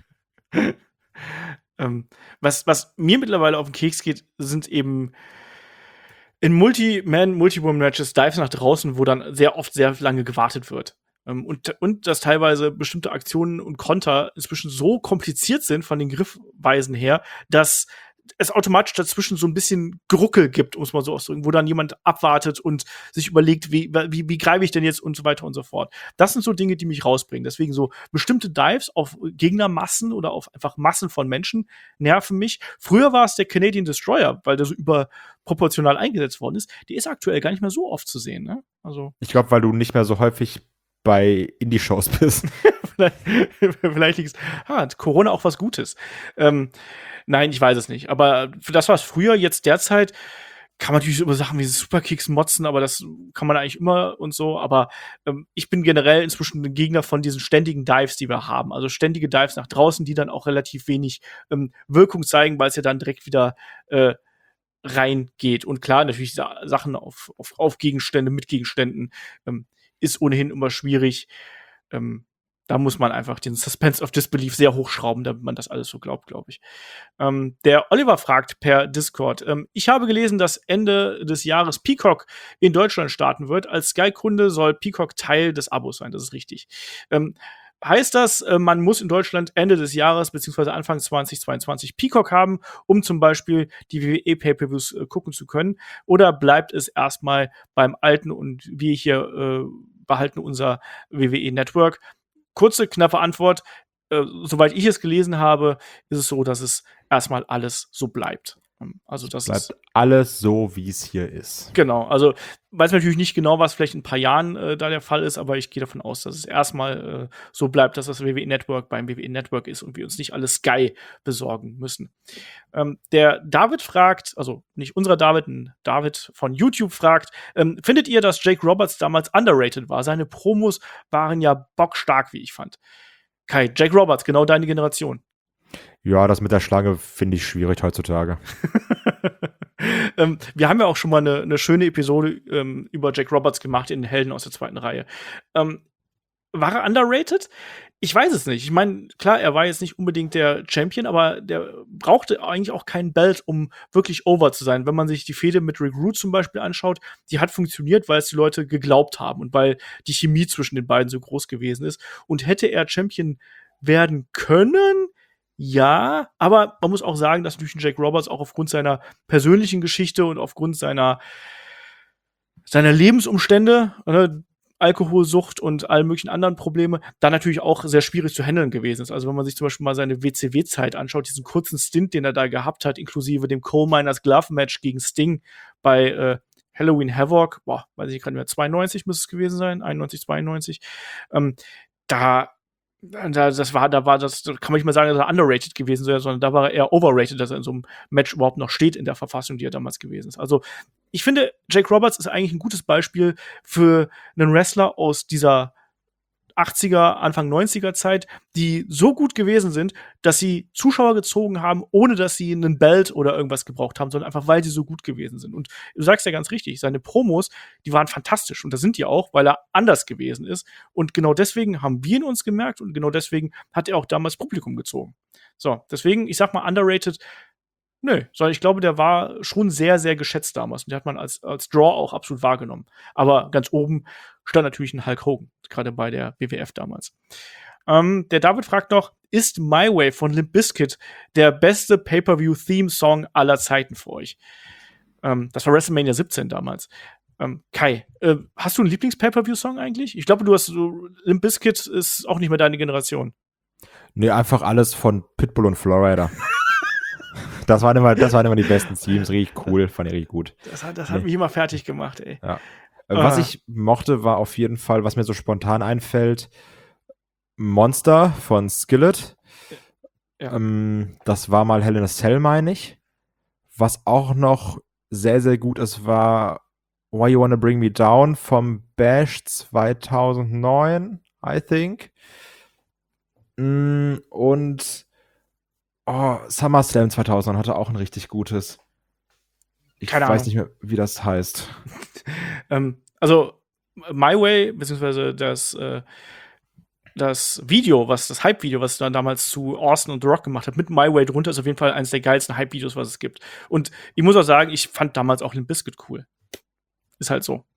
Was mir mittlerweile auf den Keks geht, sind eben in Multi-Man-Multi-Woman-Matches Dives nach draußen, wo dann sehr oft sehr lange gewartet wird. Und dass teilweise bestimmte Aktionen und Konter inzwischen so kompliziert sind von den Griffweisen her, dass es automatisch dazwischen so ein bisschen Geruckel gibt, um es mal so auszudrücken, wo dann jemand abwartet und sich überlegt, wie greife ich denn jetzt und so weiter und so fort. Das sind so Dinge, die mich rausbringen. Deswegen so bestimmte Dives auf Gegnermassen oder auf einfach Massen von Menschen nerven mich. Früher war es der Canadian Destroyer, weil der so überproportional eingesetzt worden ist. Die ist aktuell gar nicht mehr so oft zu sehen. Ne? Also ich glaube, weil du nicht mehr so häufig bei Indie-Shows bist. Vielleicht hat Corona auch was Gutes. Nein, ich weiß es nicht. Aber für das, was früher jetzt derzeit kann man natürlich über Sachen wie Superkicks motzen, aber das kann man eigentlich immer und so. Aber ich bin generell inzwischen ein Gegner von diesen ständigen Dives, die wir haben. Also ständige Dives nach draußen, die dann auch relativ wenig Wirkung zeigen, weil es ja dann direkt wieder reingeht. Und klar, natürlich Sachen auf Gegenstände, mit Gegenständen ist ohnehin immer schwierig. Da muss man einfach den Suspense of Disbelief sehr hochschrauben, damit man das alles so glaubt, glaube ich. Der Oliver fragt per Discord, ich habe gelesen, dass Ende des Jahres Peacock in Deutschland starten wird. Als Sky-Kunde soll Peacock Teil des Abos sein, das ist richtig. Heißt das, man muss in Deutschland Ende des Jahres bzw. Anfang 2022 Peacock haben, um zum Beispiel die WWE-Pay-Per-Views gucken zu können? Oder bleibt es erstmal beim Alten und wir hier behalten unser WWE-Network? Kurze, knappe Antwort. Soweit ich es gelesen habe, ist es so, dass es erstmal alles so bleibt. Also das Bleibt ist alles so, wie es hier ist. genau. Also weiß natürlich nicht genau, was vielleicht in ein paar Jahren da der Fall ist, aber ich gehe davon aus, dass es erstmal so bleibt, dass das WWE Network beim WWE Network ist und wir uns nicht alles Sky besorgen müssen. Der David fragt, also nicht unserer David, ein David von YouTube fragt, findet ihr, dass Jake Roberts damals underrated war? Seine Promos waren ja bockstark, wie ich fand. Kai, Jake Roberts, genau deine Generation. Ja, das mit der Schlange finde ich schwierig heutzutage. Wir haben ja auch schon mal eine schöne Episode über Jake Roberts gemacht in Helden aus der zweiten Reihe. War er underrated? Ich weiß es nicht. Ich meine, klar, er war jetzt nicht unbedingt der Champion, aber der brauchte eigentlich auch kein Belt, um wirklich over zu sein. Wenn man sich die Fehde mit Rick Rude zum Beispiel anschaut, die hat funktioniert, weil es die Leute geglaubt haben und weil die Chemie zwischen den beiden so groß gewesen ist. Und hätte er Champion werden können, ja, aber man muss auch sagen, dass natürlich Jake Roberts auch aufgrund seiner persönlichen Geschichte und aufgrund seiner Lebensumstände, Alkoholsucht und all möglichen anderen Probleme, da natürlich auch sehr schwierig zu handeln gewesen ist. Also wenn man sich zum Beispiel mal seine WCW-Zeit anschaut, diesen kurzen Stint, den er da gehabt hat, inklusive dem Coal Miners Glove Match gegen Sting bei Halloween Havoc, weiß ich gerade nicht mehr, 92 müsste es gewesen sein, 91, 92, da kann man nicht mal sagen, dass er underrated gewesen wäre, sondern da war er eher overrated, dass er in so einem Match überhaupt noch steht in der Verfassung, die er damals gewesen ist. Also ich finde, Jake Roberts ist eigentlich ein gutes Beispiel für einen Wrestler aus dieser 80er, Anfang 90er Zeit, die so gut gewesen sind, dass sie Zuschauer gezogen haben, ohne dass sie einen Belt oder irgendwas gebraucht haben, sondern einfach, weil sie so gut gewesen sind. Und du sagst ja ganz richtig, seine Promos, die waren fantastisch. Und das sind die auch, weil er anders gewesen ist. Und genau deswegen haben wir ihn uns gemerkt und genau deswegen hat er auch damals Publikum gezogen. So, deswegen, ich sag mal, underrated. Nö, sondern ich glaube, der war schon sehr, sehr geschätzt damals. Und der hat man als Draw auch absolut wahrgenommen. Aber ganz oben stand natürlich ein Hulk Hogan, gerade bei der WWF damals. Der David fragt noch, ist My Way von Limp Bizkit der beste Pay-Per-View-Theme-Song aller Zeiten für euch? Das war WrestleMania 17 damals. Kai, hast du einen Lieblings-Pay-Per-View-Song eigentlich? Ich glaube, Limp Bizkit ist auch nicht mehr deine Generation. Nee, einfach alles von Pitbull und Florida. Das waren immer die besten Teams, richtig cool, fand ich richtig gut. Das hat mich immer fertig gemacht, ey. Ja. Was ich mochte, war auf jeden Fall, was mir so spontan einfällt, Monster von Skillet. Ja. Das war mal Hell in a Cell, meine ich. Was auch noch sehr, sehr gut ist, war Why You Wanna Bring Me Down vom Bash 2009, I think. Und SummerSlam 2000 hatte auch ein richtig gutes. Ich weiß nicht mehr, wie das heißt. Also My Way, beziehungsweise das Video, das Hype-Video, was dann damals zu Austin und The Rock gemacht hat, mit My Way drunter, ist auf jeden Fall eines der geilsten Hype-Videos, was es gibt. Und ich muss auch sagen, ich fand damals auch Limp Bizkit cool. Ist halt so.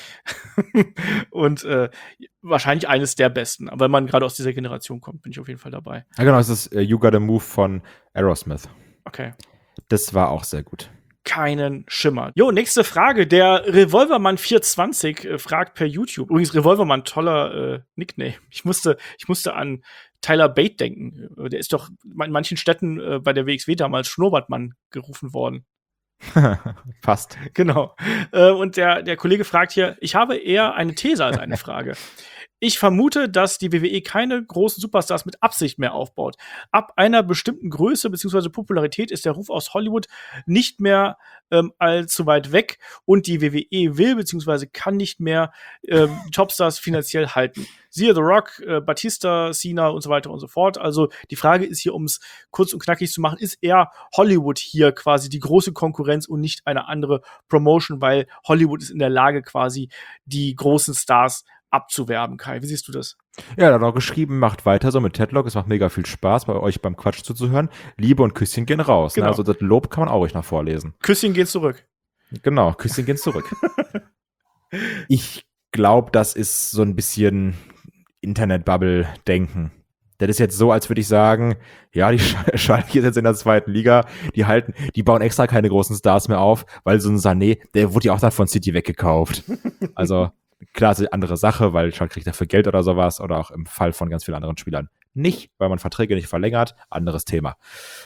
Und wahrscheinlich eines der besten. Aber wenn man gerade aus dieser Generation kommt, bin ich auf jeden Fall dabei. Ja, genau, es ist You Gotta Move von Aerosmith. Okay. Das war auch sehr gut. Keinen Schimmer. Jo, nächste Frage. Der Revolvermann 420 fragt per YouTube. Übrigens, Revolvermann, toller Nickname. Ich musste an Tyler Bate denken. Der ist doch in manchen Städten bei der WXW damals Schnurrbartmann gerufen worden. Passt. Genau. Und der Kollege fragt hier, ich habe eher eine These als eine Frage. Ich vermute, dass die WWE keine großen Superstars mit Absicht mehr aufbaut. Ab einer bestimmten Größe bzw. Popularität ist der Ruf aus Hollywood nicht mehr allzu weit weg und die WWE will bzw. kann nicht mehr Topstars finanziell halten. Siehe The Rock, Batista, Cena und so weiter und so fort. Also die Frage ist hier, um es kurz und knackig zu machen, ist eher Hollywood hier quasi die große Konkurrenz und nicht eine andere Promotion, weil Hollywood ist in der Lage, quasi die großen Stars abzuwerben. Kai, wie siehst du das? Ja, da hat auch geschrieben, macht weiter so mit Tedlock. Es macht mega viel Spaß, bei euch beim Quatsch zuzuhören. Liebe und Küsschen gehen raus. Genau. Ne? Also das Lob kann man auch ruhig noch vorlesen. Küsschen geht zurück. Genau, Küsschen gehen zurück. Ich glaube, das ist so ein bisschen Internet-Bubble-Denken. Das ist jetzt so, als würde ich sagen, ja, die Schalke ist jetzt in der 2. Liga, die bauen extra keine großen Stars mehr auf, weil so ein Sané, der wurde ja auch dann von City weggekauft. Also klar, ist eine andere Sache, weil Schalke kriegt dafür Geld oder sowas, oder auch im Fall von ganz vielen anderen Spielern nicht, weil man Verträge nicht verlängert, anderes Thema.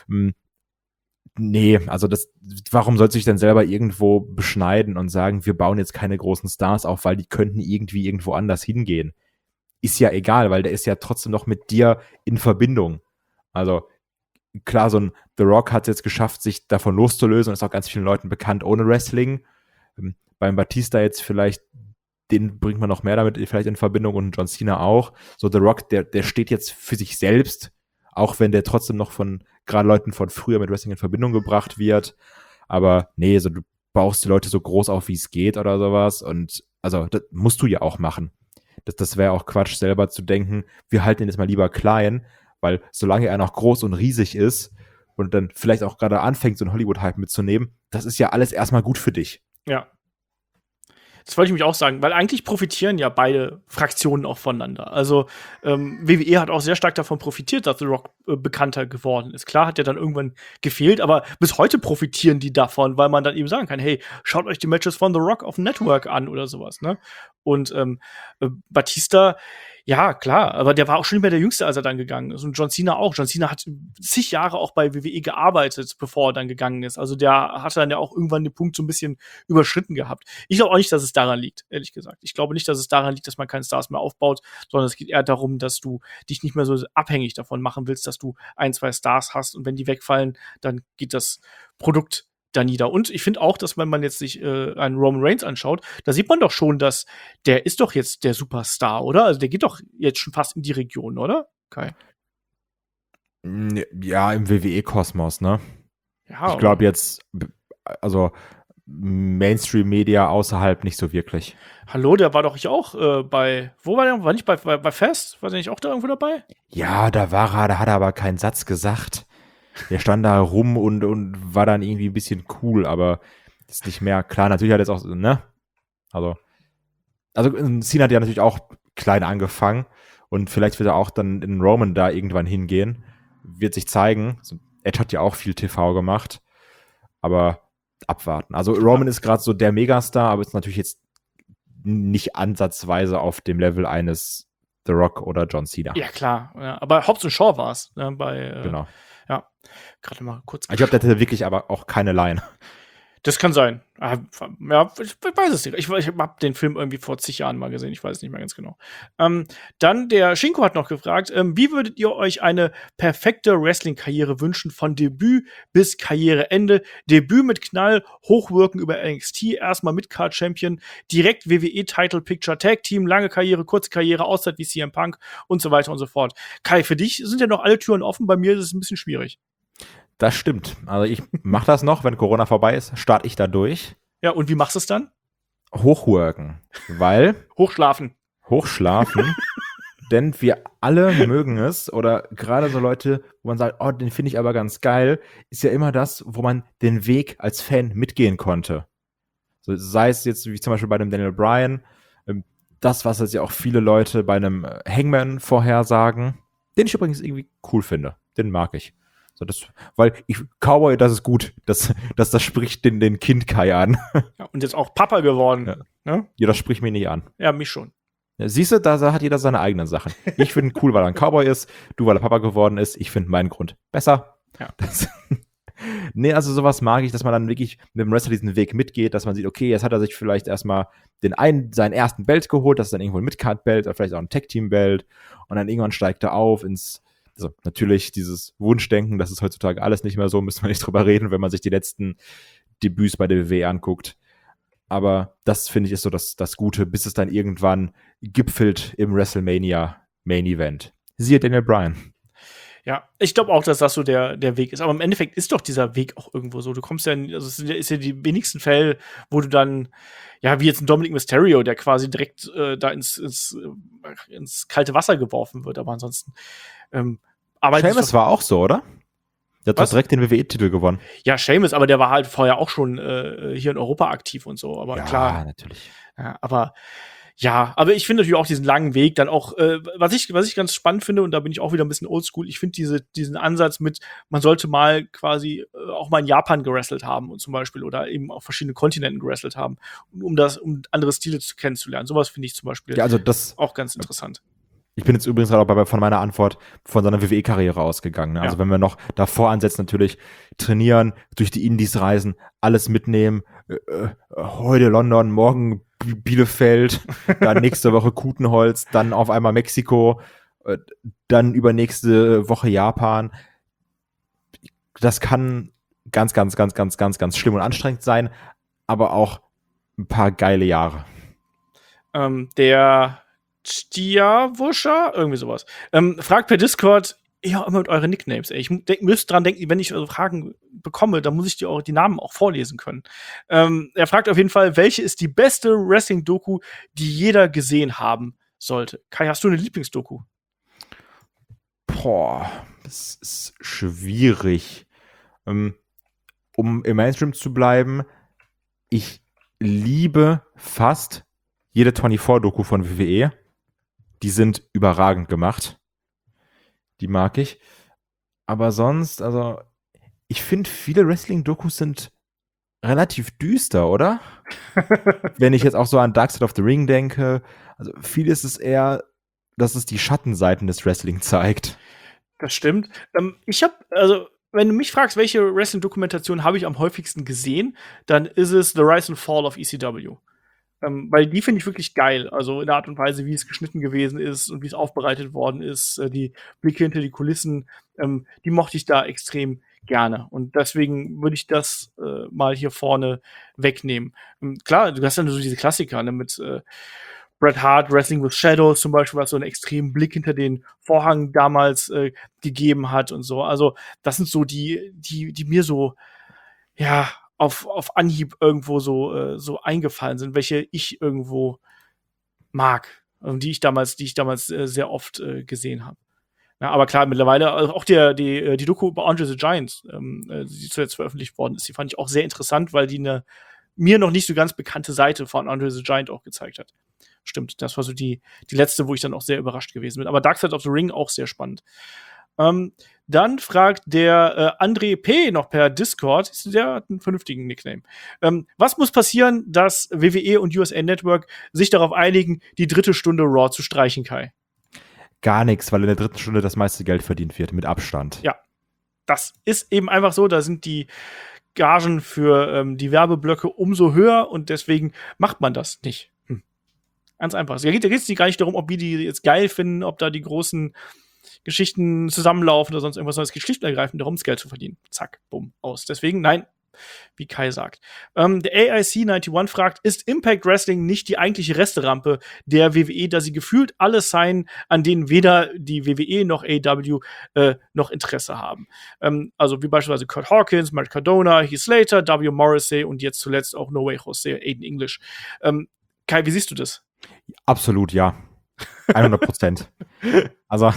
Nee, also warum soll sich denn selber irgendwo beschneiden und sagen, wir bauen jetzt keine großen Stars auf, weil die könnten irgendwie irgendwo anders hingehen? Ist ja egal, weil der ist ja trotzdem noch mit dir in Verbindung. Also klar, so ein The Rock hat es jetzt geschafft, sich davon loszulösen und ist auch ganz vielen Leuten bekannt ohne Wrestling. Beim Batista jetzt vielleicht, den bringt man noch mehr damit vielleicht in Verbindung und John Cena auch. So The Rock, der steht jetzt für sich selbst, auch wenn der trotzdem noch von gerade Leuten von früher mit Wrestling in Verbindung gebracht wird. Aber nee, so du baust die Leute so groß auf, wie es geht oder sowas. Und also das musst du ja auch machen. Das wäre auch Quatsch, selber zu denken, wir halten ihn jetzt mal lieber klein, weil solange er noch groß und riesig ist und dann vielleicht auch gerade anfängt, so einen Hollywood-Hype mitzunehmen, das ist ja alles erstmal gut für dich. Ja. Das wollte ich mich auch sagen, weil eigentlich profitieren ja beide Fraktionen auch voneinander. Also WWE hat auch sehr stark davon profitiert, dass The Rock bekannter geworden ist. Klar, hat er dann irgendwann gefehlt, aber bis heute profitieren die davon, weil man dann eben sagen kann, hey, schaut euch die Matches von The Rock auf dem Network an oder sowas, ne? Und Batista, ja, klar, aber der war auch schon nicht mehr der Jüngste, als er dann gegangen ist. Und John Cena auch. John Cena hat zig Jahre auch bei WWE gearbeitet, bevor er dann gegangen ist. Also der hatte dann ja auch irgendwann den Punkt so ein bisschen überschritten gehabt. Ich glaube auch nicht, dass es daran liegt, ehrlich gesagt. Ich glaube nicht, dass es daran liegt, dass man keine Stars mehr aufbaut, sondern es geht eher darum, dass du dich nicht mehr so abhängig davon machen willst, dass du 1, 2 Stars hast und wenn die wegfallen, dann geht das Produkt da nieder. Und ich finde auch, dass wenn man jetzt sich einen Roman Reigns anschaut, da sieht man doch schon, dass der ist doch jetzt der Superstar, oder? Also der geht doch jetzt schon fast in die Region, oder? Kai. Ja, im WWE-Kosmos, ne? Ja, ich glaube jetzt, also Mainstream-Media außerhalb nicht so wirklich. Hallo, der war doch auch wo war der? War nicht bei Fest? War der nicht auch da irgendwo dabei? Ja, da hat er aber keinen Satz gesagt. Der stand da rum und war dann irgendwie ein bisschen cool, aber ist nicht mehr. Klar, natürlich hat er jetzt auch, ne? Also Cena hat ja natürlich auch klein angefangen und vielleicht wird er auch dann in Roman da irgendwann hingehen. Wird sich zeigen. Also, Edge hat ja auch viel TV gemacht, aber abwarten. Also Roman ist gerade so der Megastar, aber ist natürlich jetzt nicht ansatzweise auf dem Level eines The Rock oder John Cena. Ja, klar. Ja, aber Hobbs und Shaw war es. Ne, Genau. Ja, gerade mal kurz. Ich glaube, der hatte wirklich aber auch keine Line. Das kann sein. Ja, ich weiß es nicht. Ich habe den Film irgendwie vor zig Jahren mal gesehen. Ich weiß es nicht mehr ganz genau. Dann der Shinko hat noch gefragt, wie würdet ihr euch eine perfekte Wrestling-Karriere wünschen von Debüt bis Karriereende? Debüt mit Knall, Hochwirken über NXT, erstmal Mid-Card-Champion, direkt WWE-Title-Picture, Tag-Team, lange Karriere, kurze Karriere, Auszeit wie CM Punk und so weiter und so fort. Kai, für dich sind ja noch alle Türen offen. Bei mir ist es ein bisschen schwierig. Das stimmt. Also ich mache das noch, wenn Corona vorbei ist, starte ich da durch. Ja, und wie machst du es dann? Hochworken, weil Hochschlafen. Denn wir alle mögen es oder gerade so Leute, wo man sagt, oh, den finde ich aber ganz geil, ist ja immer das, wo man den Weg als Fan mitgehen konnte. So, sei es jetzt wie zum Beispiel bei einem Daniel Bryan, das, was jetzt ja auch viele Leute bei einem Hangman vorhersagen, den ich übrigens irgendwie cool finde. Den mag ich. So, weil Cowboy, das ist gut. Das spricht den Kind Kai an. Ja, und jetzt auch Papa geworden. Ja. Ne? Ja, das spricht mich nicht an. Ja, mich schon. Ja, siehst du, da hat jeder seine eigenen Sachen. Ich finde ihn cool, weil er ein Cowboy ist. Du, weil er Papa geworden ist. Ich finde meinen Grund besser. Ja. Nee, also sowas mag ich, dass man dann wirklich mit dem Wrestler diesen Weg mitgeht, dass man sieht, okay, jetzt hat er sich vielleicht erstmal seinen ersten Belt geholt, das ist dann irgendwo ein Mid-Card-Belt oder vielleicht auch ein Tag-Team-Belt und dann irgendwann steigt er auf also natürlich dieses Wunschdenken, das ist heutzutage alles nicht mehr so, müssen wir nicht drüber reden, wenn man sich die letzten Debüts bei der WWE anguckt. Aber das, finde ich, ist so das Gute, bis es dann irgendwann gipfelt im WrestleMania Main Event. Siehe Daniel Bryan. Ja, ich glaube auch, dass das so der Weg ist. Aber im Endeffekt ist doch dieser Weg auch irgendwo so. Du kommst ja, also es ist ja die wenigsten Fälle, wo du dann, ja, wie jetzt ein Dominic Mysterio, der quasi direkt da ins kalte Wasser geworfen wird. Aber ansonsten Sheamus war auch so, oder? Der hat doch direkt den WWE-Titel gewonnen. Ja, Sheamus, aber der war halt vorher auch schon hier in Europa aktiv und so. Aber ja, klar. Natürlich. Ja, aber ich finde natürlich auch diesen langen Weg dann auch, was ich ganz spannend finde, und da bin ich auch wieder ein bisschen oldschool, ich finde diesen Ansatz mit, man sollte mal quasi auch mal in Japan gewrestelt haben und zum Beispiel oder eben auf verschiedenen Kontinenten gewrestelt haben, um andere Stile kennenzulernen. Sowas finde ich zum Beispiel auch ganz interessant. Ich bin jetzt übrigens auch von meiner Antwort von seiner WWE-Karriere ausgegangen. Ne? Also wenn wir noch davor ansetzen, natürlich trainieren, durch die Indies reisen, alles mitnehmen, heute London, morgen Bielefeld, dann nächste Woche Kutenholz, dann auf einmal Mexiko, dann übernächste Woche Japan. Das kann ganz, ganz, ganz, ganz, ganz, ganz schlimm und anstrengend sein, aber auch ein paar geile Jahre. Der Stiawuscher, irgendwie sowas. Fragt per Discord, ja, immer mit euren Nicknames, ey. Ich müsst dran denken, wenn ich Fragen bekomme, dann muss ich die Namen auch vorlesen können. Er fragt auf jeden Fall, welche ist die beste Wrestling-Doku, die jeder gesehen haben sollte? Kai, hast du eine Lieblingsdoku? Boah, das ist schwierig. Um im Mainstream zu bleiben, ich liebe fast jede 24-Doku von WWE. Die sind überragend gemacht. Die mag ich. Aber sonst, also, ich finde, viele Wrestling-Dokus sind relativ düster, oder? Wenn ich jetzt auch so an Dark Side of the Ring denke, also viel ist es eher, dass es die Schattenseiten des Wrestling zeigt. Das stimmt. Also, wenn du mich fragst, welche Wrestling-Dokumentation habe ich am häufigsten gesehen, dann ist es The Rise and Fall of ECW. Weil die finde ich wirklich geil. Also in der Art und Weise, wie es geschnitten gewesen ist und wie es aufbereitet worden ist, die Blicke hinter die Kulissen, die mochte ich da extrem gerne. Und deswegen würde ich das mal hier vorne wegnehmen. Klar, du hast dann so diese Klassiker, ne, mit Bret Hart, Wrestling with Shadows zum Beispiel, was so einen extremen Blick hinter den Vorhang damals gegeben hat und so. Also das sind so die mir so, ja, auf Anhieb irgendwo so eingefallen sind, welche ich irgendwo mag, die ich damals sehr oft gesehen habe. Ja, aber klar, mittlerweile auch die Doku über Andre the Giant, die zuletzt veröffentlicht worden ist, die fand ich auch sehr interessant, weil die eine mir noch nicht so ganz bekannte Seite von Andre the Giant auch gezeigt hat. Stimmt, das war so die letzte, wo ich dann auch sehr überrascht gewesen bin. Aber Dark Side of the Ring auch sehr spannend. Dann fragt der André P. noch per Discord, der hat einen vernünftigen Nickname. Was muss passieren, dass WWE und USA Network sich darauf einigen, die 3. Stunde Raw zu streichen, Kai? Gar nichts, weil in der 3. Stunde das meiste Geld verdient wird, mit Abstand. Ja, das ist eben einfach so, da sind die Gagen für die Werbeblöcke umso höher und deswegen macht man das nicht. Ganz einfach. Da geht es gar nicht darum, ob wir die jetzt geil finden, ob da die großen Geschichten zusammenlaufen oder sonst irgendwas, sondern es geht schlicht und ergreifend darum, das Geld zu verdienen. Zack, bumm, aus. Deswegen, nein, wie Kai sagt. Der AIC91 fragt, ist Impact Wrestling nicht die eigentliche Resterampe der WWE, da sie gefühlt alles seien, an denen weder die WWE noch AEW noch Interesse haben? Also wie beispielsweise Kurt Hawkins, Matt Cardona, Heath Slater, W. Morrissey und jetzt zuletzt auch No Way Jose, Aiden English. Kai, wie siehst du das? Absolut, ja. 100%. Also,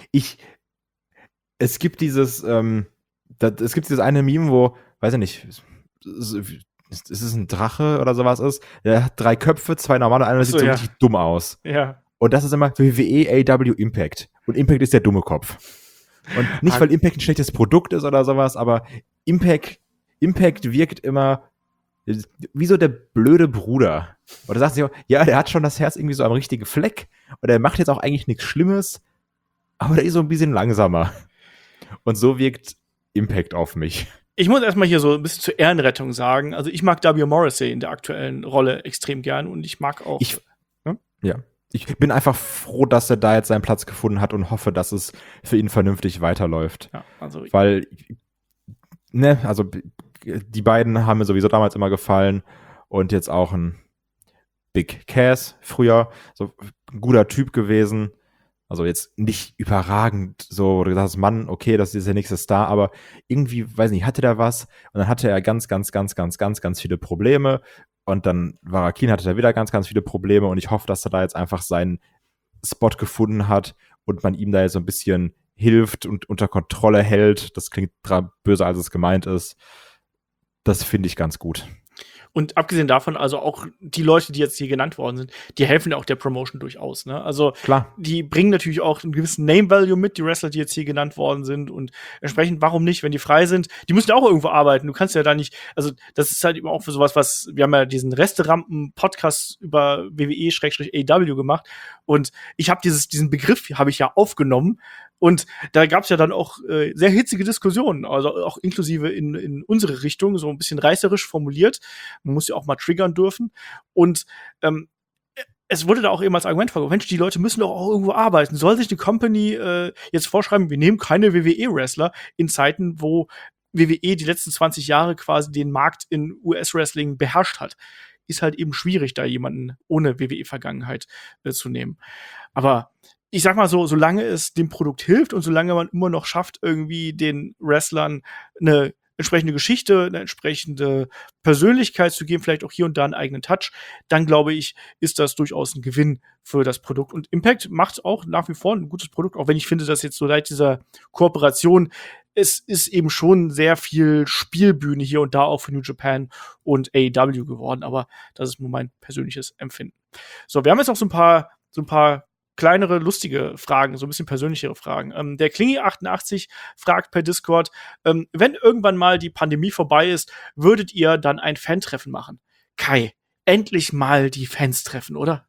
es gibt dieses eine Meme, wo, weiß ich nicht, ist es ein Drache oder sowas ist, der hat 3 Köpfe, 2 normale, einer sieht so richtig dumm aus. Ja. Und das ist immer WWE, AEW, Impact. Und Impact ist der dumme Kopf. Und nicht, weil Impact ein schlechtes Produkt ist oder sowas, aber Impact wirkt immer wie so der blöde Bruder. Oder sagt sich auch, ja, der hat schon das Herz irgendwie so am richtigen Fleck und der macht jetzt auch eigentlich nichts Schlimmes, aber der ist so ein bisschen langsamer. Und so wirkt Impact auf mich. Ich muss erstmal hier so ein bisschen zur Ehrenrettung sagen. Also ich mag W. Morrissey in der aktuellen Rolle extrem gern und ich mag auch. Ja. Ich bin einfach froh, dass er da jetzt seinen Platz gefunden hat und hoffe, dass es für ihn vernünftig weiterläuft. Ja, also Weil, ne, also die beiden haben mir sowieso damals immer gefallen und jetzt auch ein Big Cass früher, so ein guter Typ gewesen. Also jetzt nicht überragend, so, wo du gesagt hast, Mann, okay, das ist der nächste Star, aber irgendwie, weiß nicht, hatte der was und dann hatte er ganz viele Probleme und dann Warakin hatte er wieder ganz viele Probleme und ich hoffe, dass er da jetzt einfach seinen Spot gefunden hat und man ihm da jetzt so ein bisschen hilft und unter Kontrolle hält. Das klingt böser, als es gemeint ist. Das finde ich ganz gut. Und abgesehen davon, also auch die Leute, die jetzt hier genannt worden sind, die helfen ja auch der Promotion durchaus, ne? Also Klar. Die bringen natürlich auch einen gewissen Name-Value mit, die Wrestler, die jetzt hier genannt worden sind. Und entsprechend, warum nicht, wenn die frei sind? Die müssen ja auch irgendwo arbeiten. Du kannst ja da nicht, also das ist halt eben auch für sowas, wir haben ja diesen Resterampen-Podcast über WWE/AW gemacht. Und ich habe diesen Begriff habe ich ja aufgenommen. Und da gab es ja dann auch sehr hitzige Diskussionen, also auch inklusive in unsere Richtung, so ein bisschen reißerisch formuliert. Man muss ja auch mal triggern dürfen. Und es wurde da auch eben als Argument vorgebracht, Mensch, die Leute müssen doch auch irgendwo arbeiten. Soll sich die Company jetzt vorschreiben, wir nehmen keine WWE-Wrestler in Zeiten, wo WWE die letzten 20 Jahre quasi den Markt in US-Wrestling beherrscht hat? Ist halt eben schwierig, da jemanden ohne WWE-Vergangenheit zu nehmen. Aber ich sag mal so, solange es dem Produkt hilft und solange man immer noch schafft, irgendwie den Wrestlern eine entsprechende Geschichte, eine entsprechende Persönlichkeit zu geben, vielleicht auch hier und da einen eigenen Touch, dann glaube ich, ist das durchaus ein Gewinn für das Produkt. Und Impact macht auch nach wie vor ein gutes Produkt, auch wenn ich finde, dass jetzt so seit dieser Kooperation es ist eben schon sehr viel Spielbühne hier und da auch für New Japan und AEW geworden, aber das ist nur mein persönliches Empfinden. So, wir haben jetzt noch so ein paar kleinere, lustige Fragen, so ein bisschen persönlichere Fragen. Der Klingi88 fragt per Discord, wenn irgendwann mal die Pandemie vorbei ist, würdet ihr dann ein Fan-Treffen machen? Kai, endlich mal die Fans treffen, oder?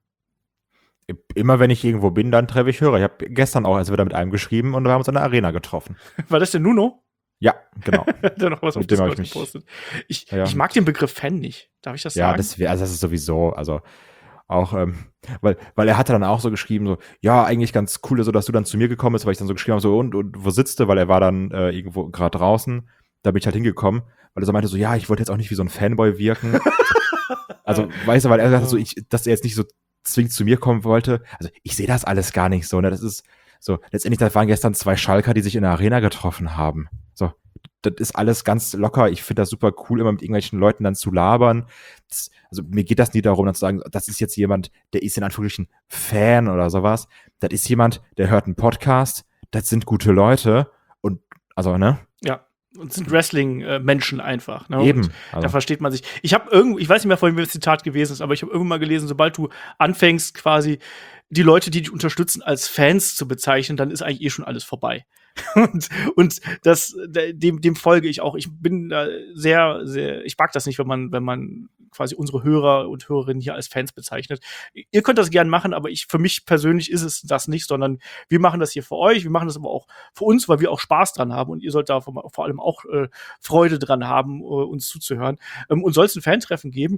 Immer wenn ich irgendwo bin, dann treffe ich Hörer. Ich habe gestern auch wieder mit einem geschrieben und wir haben uns in der Arena getroffen. War das der Nuno? Ja, genau. Der noch was auf Discord gepostet. Ich mag den Begriff Fan nicht. Darf ich das sagen? Ja, das ist sowieso, also auch, weil er hatte dann auch so geschrieben, so, ja, eigentlich ganz cool, so dass du dann zu mir gekommen bist, weil ich dann so geschrieben habe, so, und wo sitzt du? Weil er war dann irgendwo gerade draußen. Da bin ich halt hingekommen, weil er so meinte, so, ja, ich wollte jetzt auch nicht wie so ein Fanboy wirken. Also, weißt du, weil er sagte so, dass er jetzt nicht so zwingend zu mir kommen wollte. Also, ich sehe das alles gar nicht so, ne? Das ist so, letztendlich, das waren gestern 2 Schalker, die sich in der Arena getroffen haben. So, das ist alles ganz locker. Ich finde das super cool, immer mit irgendwelchen Leuten dann zu labern. Also mir geht das nie darum, dann zu sagen, das ist jetzt jemand, der ist in Anführungsstrichen Fan oder sowas. Das ist jemand, der hört einen Podcast. Das sind gute Leute. Und, also, ne? Ja. Und sind Wrestling-Menschen einfach. Ne? Eben. Da versteht man sich. Ich weiß nicht mehr, vorhin, wie das Zitat gewesen ist, aber ich habe irgendwann mal gelesen, sobald du anfängst, quasi die Leute, die dich unterstützen, als Fans zu bezeichnen, dann ist eigentlich schon alles vorbei. und dem folge ich auch. Ich bin da sehr, sehr, ich mag das nicht, wenn man quasi unsere Hörer und Hörerinnen hier als Fans bezeichnet. Ihr könnt das gern machen, aber für mich persönlich ist es das nicht, sondern wir machen das hier für euch, wir machen das aber auch für uns, weil wir auch Spaß dran haben und ihr sollt da vor allem auch Freude dran haben, uns zuzuhören. Und soll es ein Fan-Treffen geben?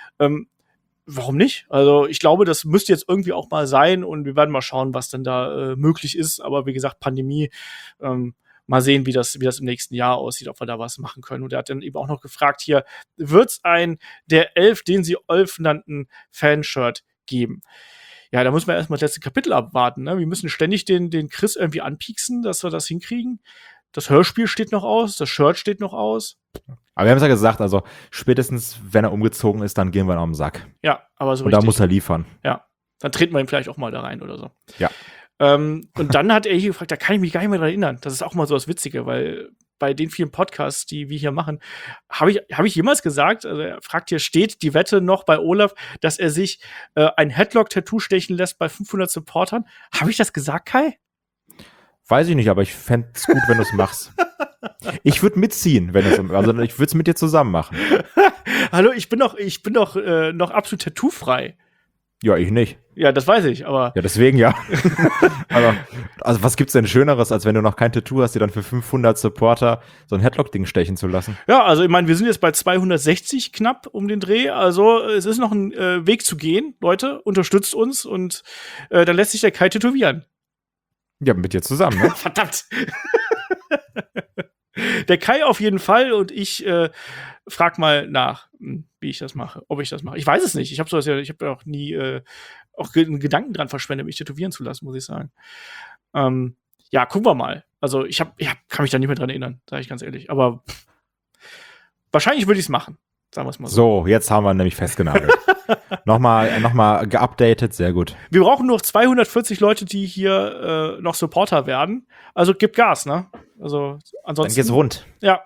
Warum nicht? Also ich glaube, das müsste jetzt irgendwie auch mal sein und wir werden mal schauen, was dann da möglich ist. Aber wie gesagt, Pandemie, mal sehen, wie das im nächsten Jahr aussieht, ob wir da was machen können. Und er hat dann eben auch noch gefragt hier, wird's der 11, den sie Olf nannten, Fanshirt geben? Ja, da müssen wir erstmal das letzte Kapitel abwarten. Ne? Wir müssen ständig den Chris irgendwie anpieksen, dass wir das hinkriegen. Das Hörspiel steht noch aus, das Shirt steht noch aus. Aber wir haben es ja gesagt, also spätestens, wenn er umgezogen ist, dann gehen wir ihn auf den Sack. Ja, aber so und richtig. Da muss er liefern. Ja, dann treten wir ihn vielleicht auch mal da rein oder so. Ja. Und dann hat er hier gefragt, da kann ich mich gar nicht mehr dran erinnern. Das ist auch mal so das Witzige, weil bei den vielen Podcasts, die wir hier machen, habe ich jemals gesagt, also er fragt hier, steht die Wette noch bei Olaf, dass er sich ein Headlock-Tattoo stechen lässt bei 500 Supportern? Habe ich das gesagt, Kai? Weiß ich nicht, aber ich fände es gut, wenn du es machst. Ich würde mitziehen, also ich würde es mit dir zusammen machen. Hallo, ich bin doch noch absolut tattoofrei. Ja, ich nicht. Ja, das weiß ich, aber Ja, deswegen ja. Aber, also was gibt's denn Schöneres, als wenn du noch kein Tattoo hast, dir dann für 500 Supporter so ein Headlock-Ding stechen zu lassen? ja, also ich meine, wir sind jetzt bei 260 knapp um den Dreh, also es ist noch ein Weg zu gehen. Leute, unterstützt uns und dann lässt sich der Kai tätowieren. Ja, mit dir zusammen, ne? Verdammt. Der Kai auf jeden Fall und ich frag mal nach, wie ich das mache, ob ich das mache. Ich weiß es nicht. Ich habe ja auch nie auch einen Gedanken dran verschwendet, mich tätowieren zu lassen, muss ich sagen. Ja, gucken wir mal. Also ich kann mich da nicht mehr dran erinnern, sage ich ganz ehrlich. Aber wahrscheinlich würde ich es machen, sagen wir es mal so. So, jetzt haben wir nämlich festgenagelt. nochmal geupdatet, sehr gut. Wir brauchen noch 240 Leute, die hier noch Supporter werden. Also gib Gas, ne? Also ansonsten. Dann geht's rund. Ja.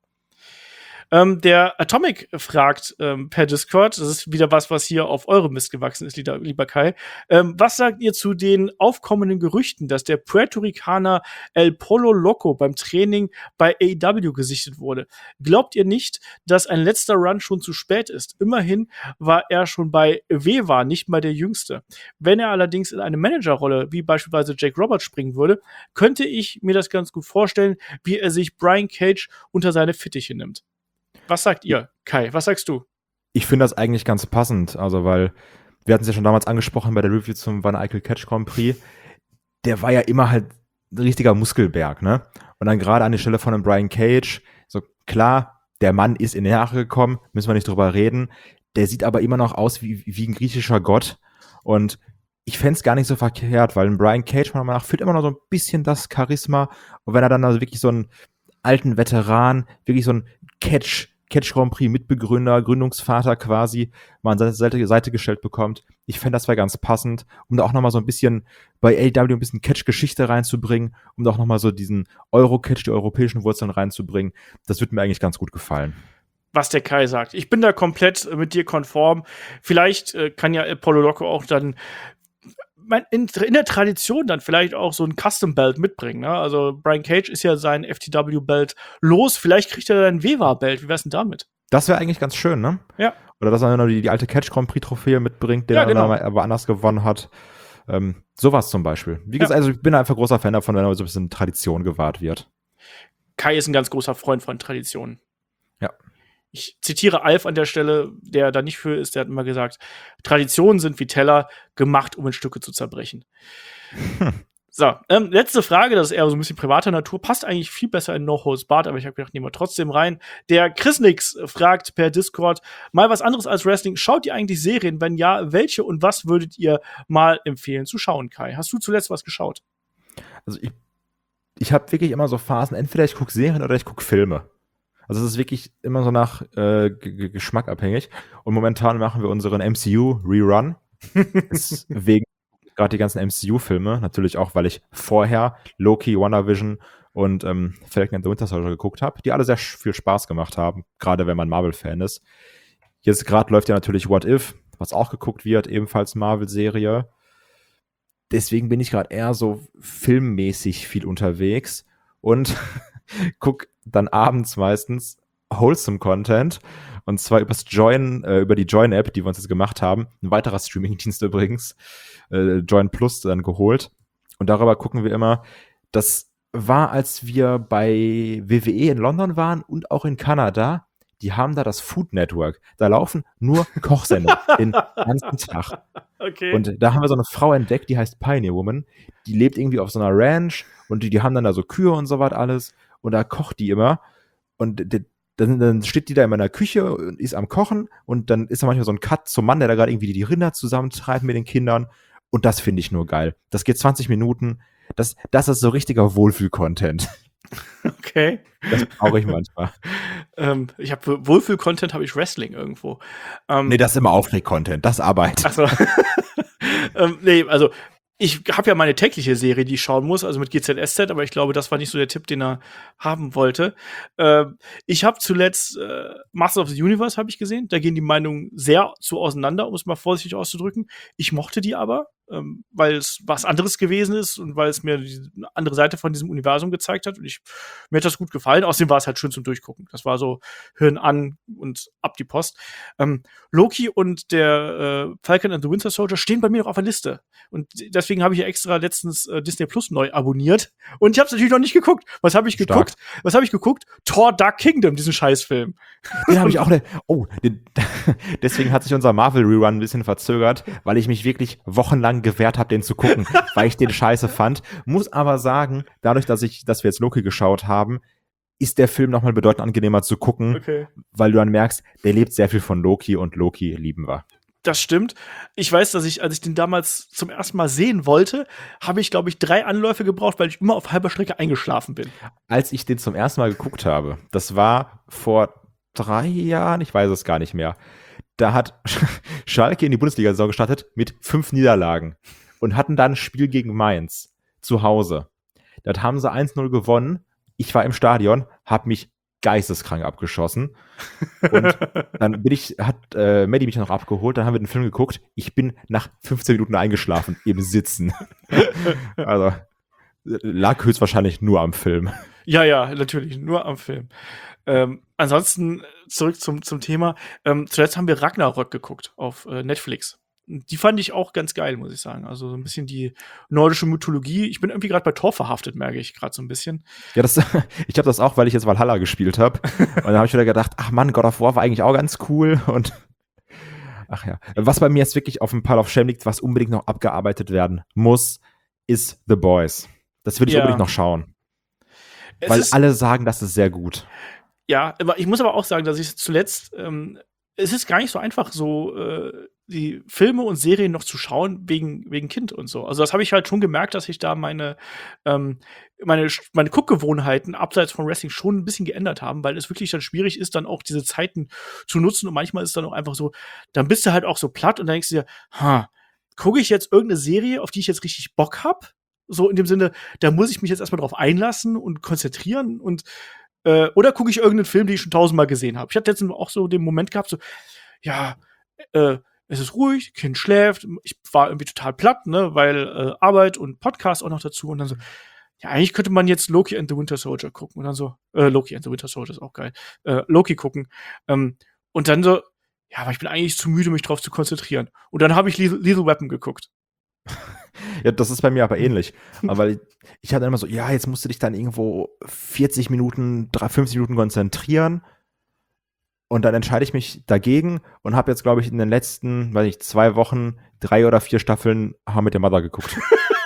Der Atomic fragt per Discord, das ist wieder was hier auf eure Mist gewachsen ist, lieber Kai. Was sagt ihr zu den aufkommenden Gerüchten, dass der Puerto Ricaner El Polo Loco beim Training bei AEW gesichtet wurde? Glaubt ihr nicht, dass ein letzter Run schon zu spät ist? Immerhin war er schon bei Weva nicht mal der Jüngste. Wenn er allerdings in eine Managerrolle, wie beispielsweise Jake Roberts, springen würde, könnte ich mir das ganz gut vorstellen, wie er sich Brian Cage unter seine Fittiche nimmt. Was sagt ihr, Kai? Was sagst du? Ich finde das eigentlich ganz passend, also weil wir hatten es ja schon damals angesprochen bei der Review zum Van Eichel Catch Grand Prix. Der war ja immer halt ein richtiger Muskelberg, ne? Und dann gerade an die Stelle von einem Brian Cage, so klar, der Mann ist in die Jahre gekommen, müssen wir nicht drüber reden. Der sieht aber immer noch aus wie ein griechischer Gott. Und ich fände es gar nicht so verkehrt, weil ein Brian Cage, meiner Meinung nach, führt immer noch so ein bisschen das Charisma. Und wenn er dann also wirklich so einen alten Veteran, wirklich so ein Catch Grand Prix Mitbegründer, Gründungsvater quasi, mal an seine Seite gestellt bekommt. Ich fände, das wäre ganz passend, um da auch nochmal so ein bisschen bei AEW ein bisschen Catch-Geschichte reinzubringen, um da auch nochmal so diesen Euro-Catch, die europäischen Wurzeln reinzubringen. Das würde mir eigentlich ganz gut gefallen. Was der Kai sagt. Ich bin da komplett mit dir konform. Vielleicht kann ja Apollo Loco auch dann in der Tradition dann vielleicht auch so ein Custom-Belt mitbringen. Ne? Also Brian Cage ist ja sein FTW-Belt los. Vielleicht kriegt er dann ein Weva-Belt. Wie wär's denn damit? Das wäre eigentlich ganz schön, ne? Ja. Oder dass er noch die alte Catch Grand Prix Trophäe mitbringt, der Ja, genau. er aber anders gewonnen hat. Sowas zum Beispiel. Wie gesagt, also ich bin einfach großer Fan davon, wenn so ein bisschen Tradition gewahrt wird. Kai ist ein ganz großer Freund von Traditionen. Ja. Ich zitiere Alf an der Stelle, der da nicht für ist, der hat immer gesagt, Traditionen sind wie Teller, gemacht, um in Stücke zu zerbrechen. So, letzte Frage, das ist eher so ein bisschen privater Natur, passt eigentlich viel besser in No Holds Barred, aber ich habe gedacht, nehmen wir trotzdem rein. Der Chris Nix fragt per Discord, mal was anderes als Wrestling, schaut ihr eigentlich Serien? Wenn ja, welche und was würdet ihr mal empfehlen zu schauen, Kai? Hast du zuletzt was geschaut? Also ich habe wirklich immer so Phasen, entweder ich gucke Serien oder ich gucke Filme. Also es ist wirklich immer so nach Geschmack abhängig. Und momentan machen wir unseren MCU-Rerun. Deswegen gerade die ganzen MCU-Filme. Natürlich auch, weil ich vorher Loki, WandaVision und Falcon and the Winter Soldier geguckt habe, die alle sehr viel Spaß gemacht haben, gerade wenn man Marvel-Fan ist. Jetzt gerade läuft ja natürlich What If, was auch geguckt wird, ebenfalls Marvel-Serie. Deswegen bin ich gerade eher so filmmäßig viel unterwegs und guck dann abends meistens wholesome Content und zwar über die Join-App, die wir uns jetzt gemacht haben. Ein weiterer Streaming-Dienst übrigens, Join Plus dann geholt. Und darüber gucken wir immer. Das war, als wir bei WWE in London waren und auch in Kanada. Die haben da das Food Network. Da laufen nur Kochsendungen den ganzen Tag. Okay. Und da haben wir so eine Frau entdeckt, die heißt Pioneer Woman. Die lebt irgendwie auf so einer Ranch und die haben dann da so Kühe und so was alles. Und da kocht die immer. Und dann steht die da in meiner Küche und ist am Kochen. Und dann ist da manchmal so ein Cut zum Mann, der da gerade irgendwie die Rinder zusammentreibt mit den Kindern. Und das finde ich nur geil. Das geht 20 Minuten. Das ist so richtiger Wohlfühl-Content. Okay. Das brauche ich manchmal. Ich habe für Wohlfühl-Content habe ich Wrestling irgendwo. Nee, das ist immer Aufreg-Content. Das ist Arbeit. Achso. Nee, also ich habe ja meine tägliche Serie, die ich schauen muss, also mit GZSZ, aber ich glaube, das war nicht so der Tipp, den er haben wollte. Ich habe zuletzt Masters of the Universe habe ich gesehen. Da gehen die Meinungen sehr zu auseinander, um es mal vorsichtig auszudrücken. Ich mochte die aber. weil es was anderes gewesen ist und weil es mir eine andere Seite von diesem Universum gezeigt hat. Und mir hat das gut gefallen. Außerdem war es halt schön zum Durchgucken. Das war so Hirn an und ab die Post. Loki und der Falcon and the Winter Soldier stehen bei mir noch auf der Liste. Und deswegen habe ich ja extra letztens Disney Plus neu abonniert. Und ich habe es natürlich noch nicht geguckt. Was habe ich geguckt? Thor Dark Kingdom, diesen Scheißfilm. Den habe ich auch. Deswegen hat sich unser Marvel-Rerun ein bisschen verzögert, weil ich mich wirklich wochenlang gewehrt habe, den zu gucken, weil ich den scheiße fand. Muss aber sagen, dadurch, dass wir jetzt Loki geschaut haben, ist der Film nochmal bedeutend angenehmer zu gucken, weil du dann merkst, der lebt sehr viel von Loki und Loki lieben wir. Das stimmt. Ich weiß, dass als ich den damals zum ersten Mal sehen wollte, habe ich, glaube ich, 3 Anläufe gebraucht, weil ich immer auf halber Strecke eingeschlafen bin. Als ich den zum ersten Mal geguckt habe, das war vor 3 Jahren, ich weiß es gar nicht mehr, da hat Schalke in die Bundesliga-Saison gestartet mit 5 Niederlagen und hatten dann ein Spiel gegen Mainz zu Hause. Das haben sie 1-0 gewonnen. Ich war im Stadion, habe mich geisteskrank abgeschossen. Und dann hat Maddie mich noch abgeholt, dann haben wir den Film geguckt. Ich bin nach 15 Minuten eingeschlafen im Sitzen. Also lag höchstwahrscheinlich nur am Film. Ja, natürlich, nur am Film. Ansonsten zurück zum Thema. Zuletzt haben wir Ragnarök geguckt auf Netflix. Die fand ich auch ganz geil, muss ich sagen. Also so ein bisschen die nordische Mythologie. Ich bin irgendwie gerade bei Thor verhaftet, merke ich gerade so ein bisschen. Ja, ich habe das auch, weil ich jetzt Valhalla gespielt habe. Und dann habe ich wieder gedacht, ach Mann, God of War war eigentlich auch ganz cool. Und ach ja. Was bei mir jetzt wirklich auf dem Pile of Shame liegt, was unbedingt noch abgearbeitet werden muss, ist The Boys. Das will ich unbedingt noch schauen. Weil alle sagen, das ist sehr gut. Ja, aber ich muss aber auch sagen, dass ich zuletzt es ist gar nicht so einfach, so die Filme und Serien noch zu schauen wegen Kind und so. Also das habe ich halt schon gemerkt, dass ich da meine Guckgewohnheiten abseits von Wrestling schon ein bisschen geändert haben, weil es wirklich dann schwierig ist, dann auch diese Zeiten zu nutzen. Und manchmal ist es dann auch einfach so, dann bist du halt auch so platt und dann denkst du dir, gucke ich jetzt irgendeine Serie, auf die ich jetzt richtig Bock habe? So in dem Sinne, da muss ich mich jetzt erstmal drauf einlassen und konzentrieren und oder gucke ich irgendeinen Film, den ich schon 1000-mal gesehen habe. Ich hatte letztens auch so den Moment gehabt, so, es ist ruhig, Kind schläft, ich war irgendwie total platt, ne, weil Arbeit und Podcast auch noch dazu und dann so, ja, eigentlich könnte man jetzt Loki and the Winter Soldier gucken und dann so, Loki and the Winter Soldier ist auch geil, Loki gucken und dann so, ja, aber ich bin eigentlich zu müde, mich drauf zu konzentrieren. Und dann habe ich Lethal Weapon geguckt. Ja, das ist bei mir aber ähnlich. Aber ich hatte immer so, ja, jetzt musst du dich dann irgendwo 40 Minuten, 50 Minuten konzentrieren. Und dann entscheide ich mich dagegen und habe jetzt, glaube ich, in den letzten, 2 Wochen 3 oder 4 Staffeln How I Met Your Mother geguckt.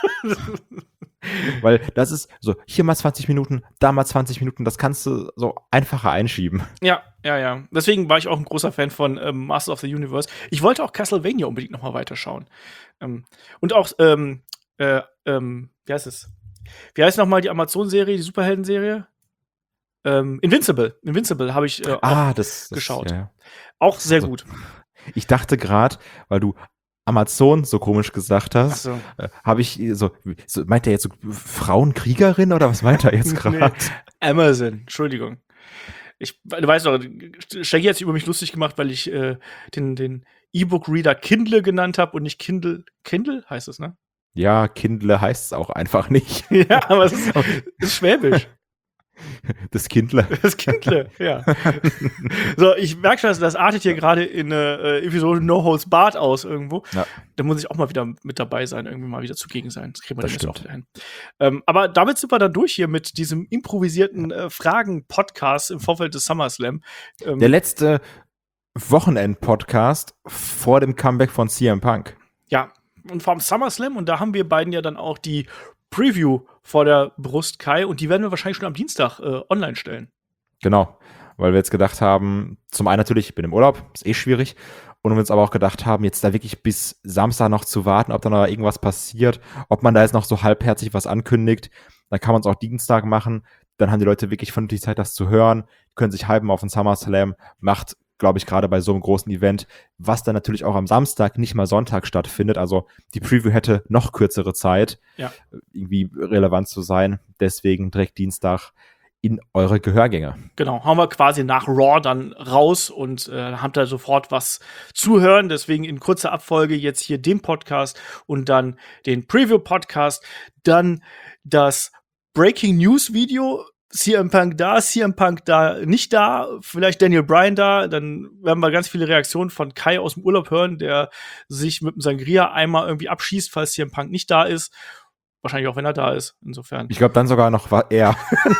Weil das ist so, hier mal 20 Minuten, da mal 20 Minuten, das kannst du so einfacher einschieben. Ja. Deswegen war ich auch ein großer Fan von Masters of the Universe. Ich wollte auch Castlevania unbedingt noch mal weiterschauen. Und auch, wie heißt es? Wie heißt nochmal die Amazon-Serie, die Superhelden-Serie? Invincible habe ich auch geschaut. Ja. Auch sehr gut. Ich dachte gerade, weil du Amazon so komisch gesagt hast, habe ich so, meint er jetzt so Frauenkriegerin oder was meint er jetzt gerade? Nee, Amazon, Entschuldigung. Du weißt doch, Shaggy hat sich über mich lustig gemacht, weil ich den E-Book-Reader Kindle genannt habe und nicht Kindle. Kindle heißt es, ne? Ja, Kindle heißt es auch einfach nicht. Ja, aber es ist Schwäbisch. Das Kindle. Das Kindle, ja. So, ich merke schon, das artet hier gerade in eine Episode No Holds Barred aus irgendwo. Ja. Da muss ich auch mal wieder mit dabei sein, irgendwie mal wieder zugegen sein. Das kriegen wir dann jetzt auch wieder hin. Aber damit sind wir dann durch hier mit diesem improvisierten Fragen-Podcast im Vorfeld des SummerSlam. Der letzte Wochenend-Podcast vor dem Comeback von CM Punk. Ja, und vom SummerSlam. Und da haben wir beiden ja dann auch die Preview vor der Brust, Kai, und die werden wir wahrscheinlich schon am Dienstag online stellen. Genau, weil wir jetzt gedacht haben, zum einen natürlich, ich bin im Urlaub, ist schwierig, und wir uns aber auch gedacht haben, jetzt da wirklich bis Samstag noch zu warten, ob da noch irgendwas passiert, ob man da jetzt noch so halbherzig was ankündigt, dann kann man es auch Dienstag machen, dann haben die Leute wirklich vernünftig Zeit, das zu hören, können sich hypen auf den SummerSlam, macht, glaube ich, gerade bei so einem großen Event, was dann natürlich auch am Samstag, nicht mal Sonntag stattfindet. Also die Preview hätte noch kürzere Zeit, irgendwie relevant zu sein. Deswegen direkt Dienstag in eure Gehörgänge. Genau, hauen wir quasi nach Raw dann raus und habt da sofort was zu hören. Deswegen in kurzer Abfolge jetzt hier den Podcast und dann den Preview-Podcast, dann das Breaking News Video. CM Punk da, nicht da, vielleicht Daniel Bryan da, dann werden wir ganz viele Reaktionen von Kai aus dem Urlaub hören, der sich mit dem Sangria-Eimer irgendwie abschießt, falls CM Punk nicht da ist. Wahrscheinlich auch, wenn er da ist, insofern. Ich glaube, dann sogar noch er.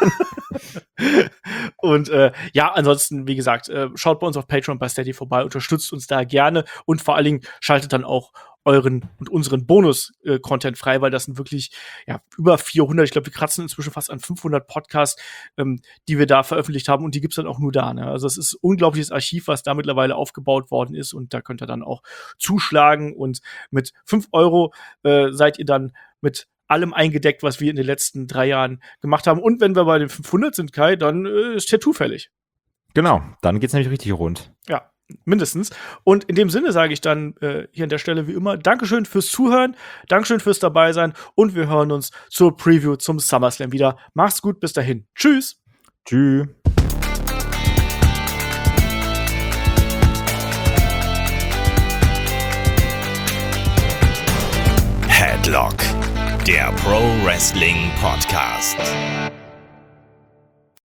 Und ja, ansonsten, wie gesagt, schaut bei uns auf Patreon, bei Steady vorbei, unterstützt uns da gerne und vor allen Dingen schaltet dann auch euren und unseren Bonus-Content frei, weil das sind wirklich über 400, ich glaube, wir kratzen inzwischen fast an 500 Podcasts, die wir da veröffentlicht haben und die gibt's dann auch nur da. Ne? Also es ist ein unglaubliches Archiv, was da mittlerweile aufgebaut worden ist und da könnt ihr dann auch zuschlagen und mit 5 € seid ihr dann mit allem eingedeckt, was wir in den letzten 3 Jahren gemacht haben. Und wenn wir bei den 500 sind, Kai, dann ist Tattoo fällig. Genau, dann geht's nämlich richtig rund. Ja, mindestens. Und in dem Sinne sage ich dann hier an der Stelle wie immer Dankeschön fürs Zuhören, Dankeschön fürs Dabeisein und wir hören uns zur Preview zum SummerSlam wieder. Macht's gut, bis dahin. Tschüss. Tschüss. Headlock, der Pro Wrestling Podcast.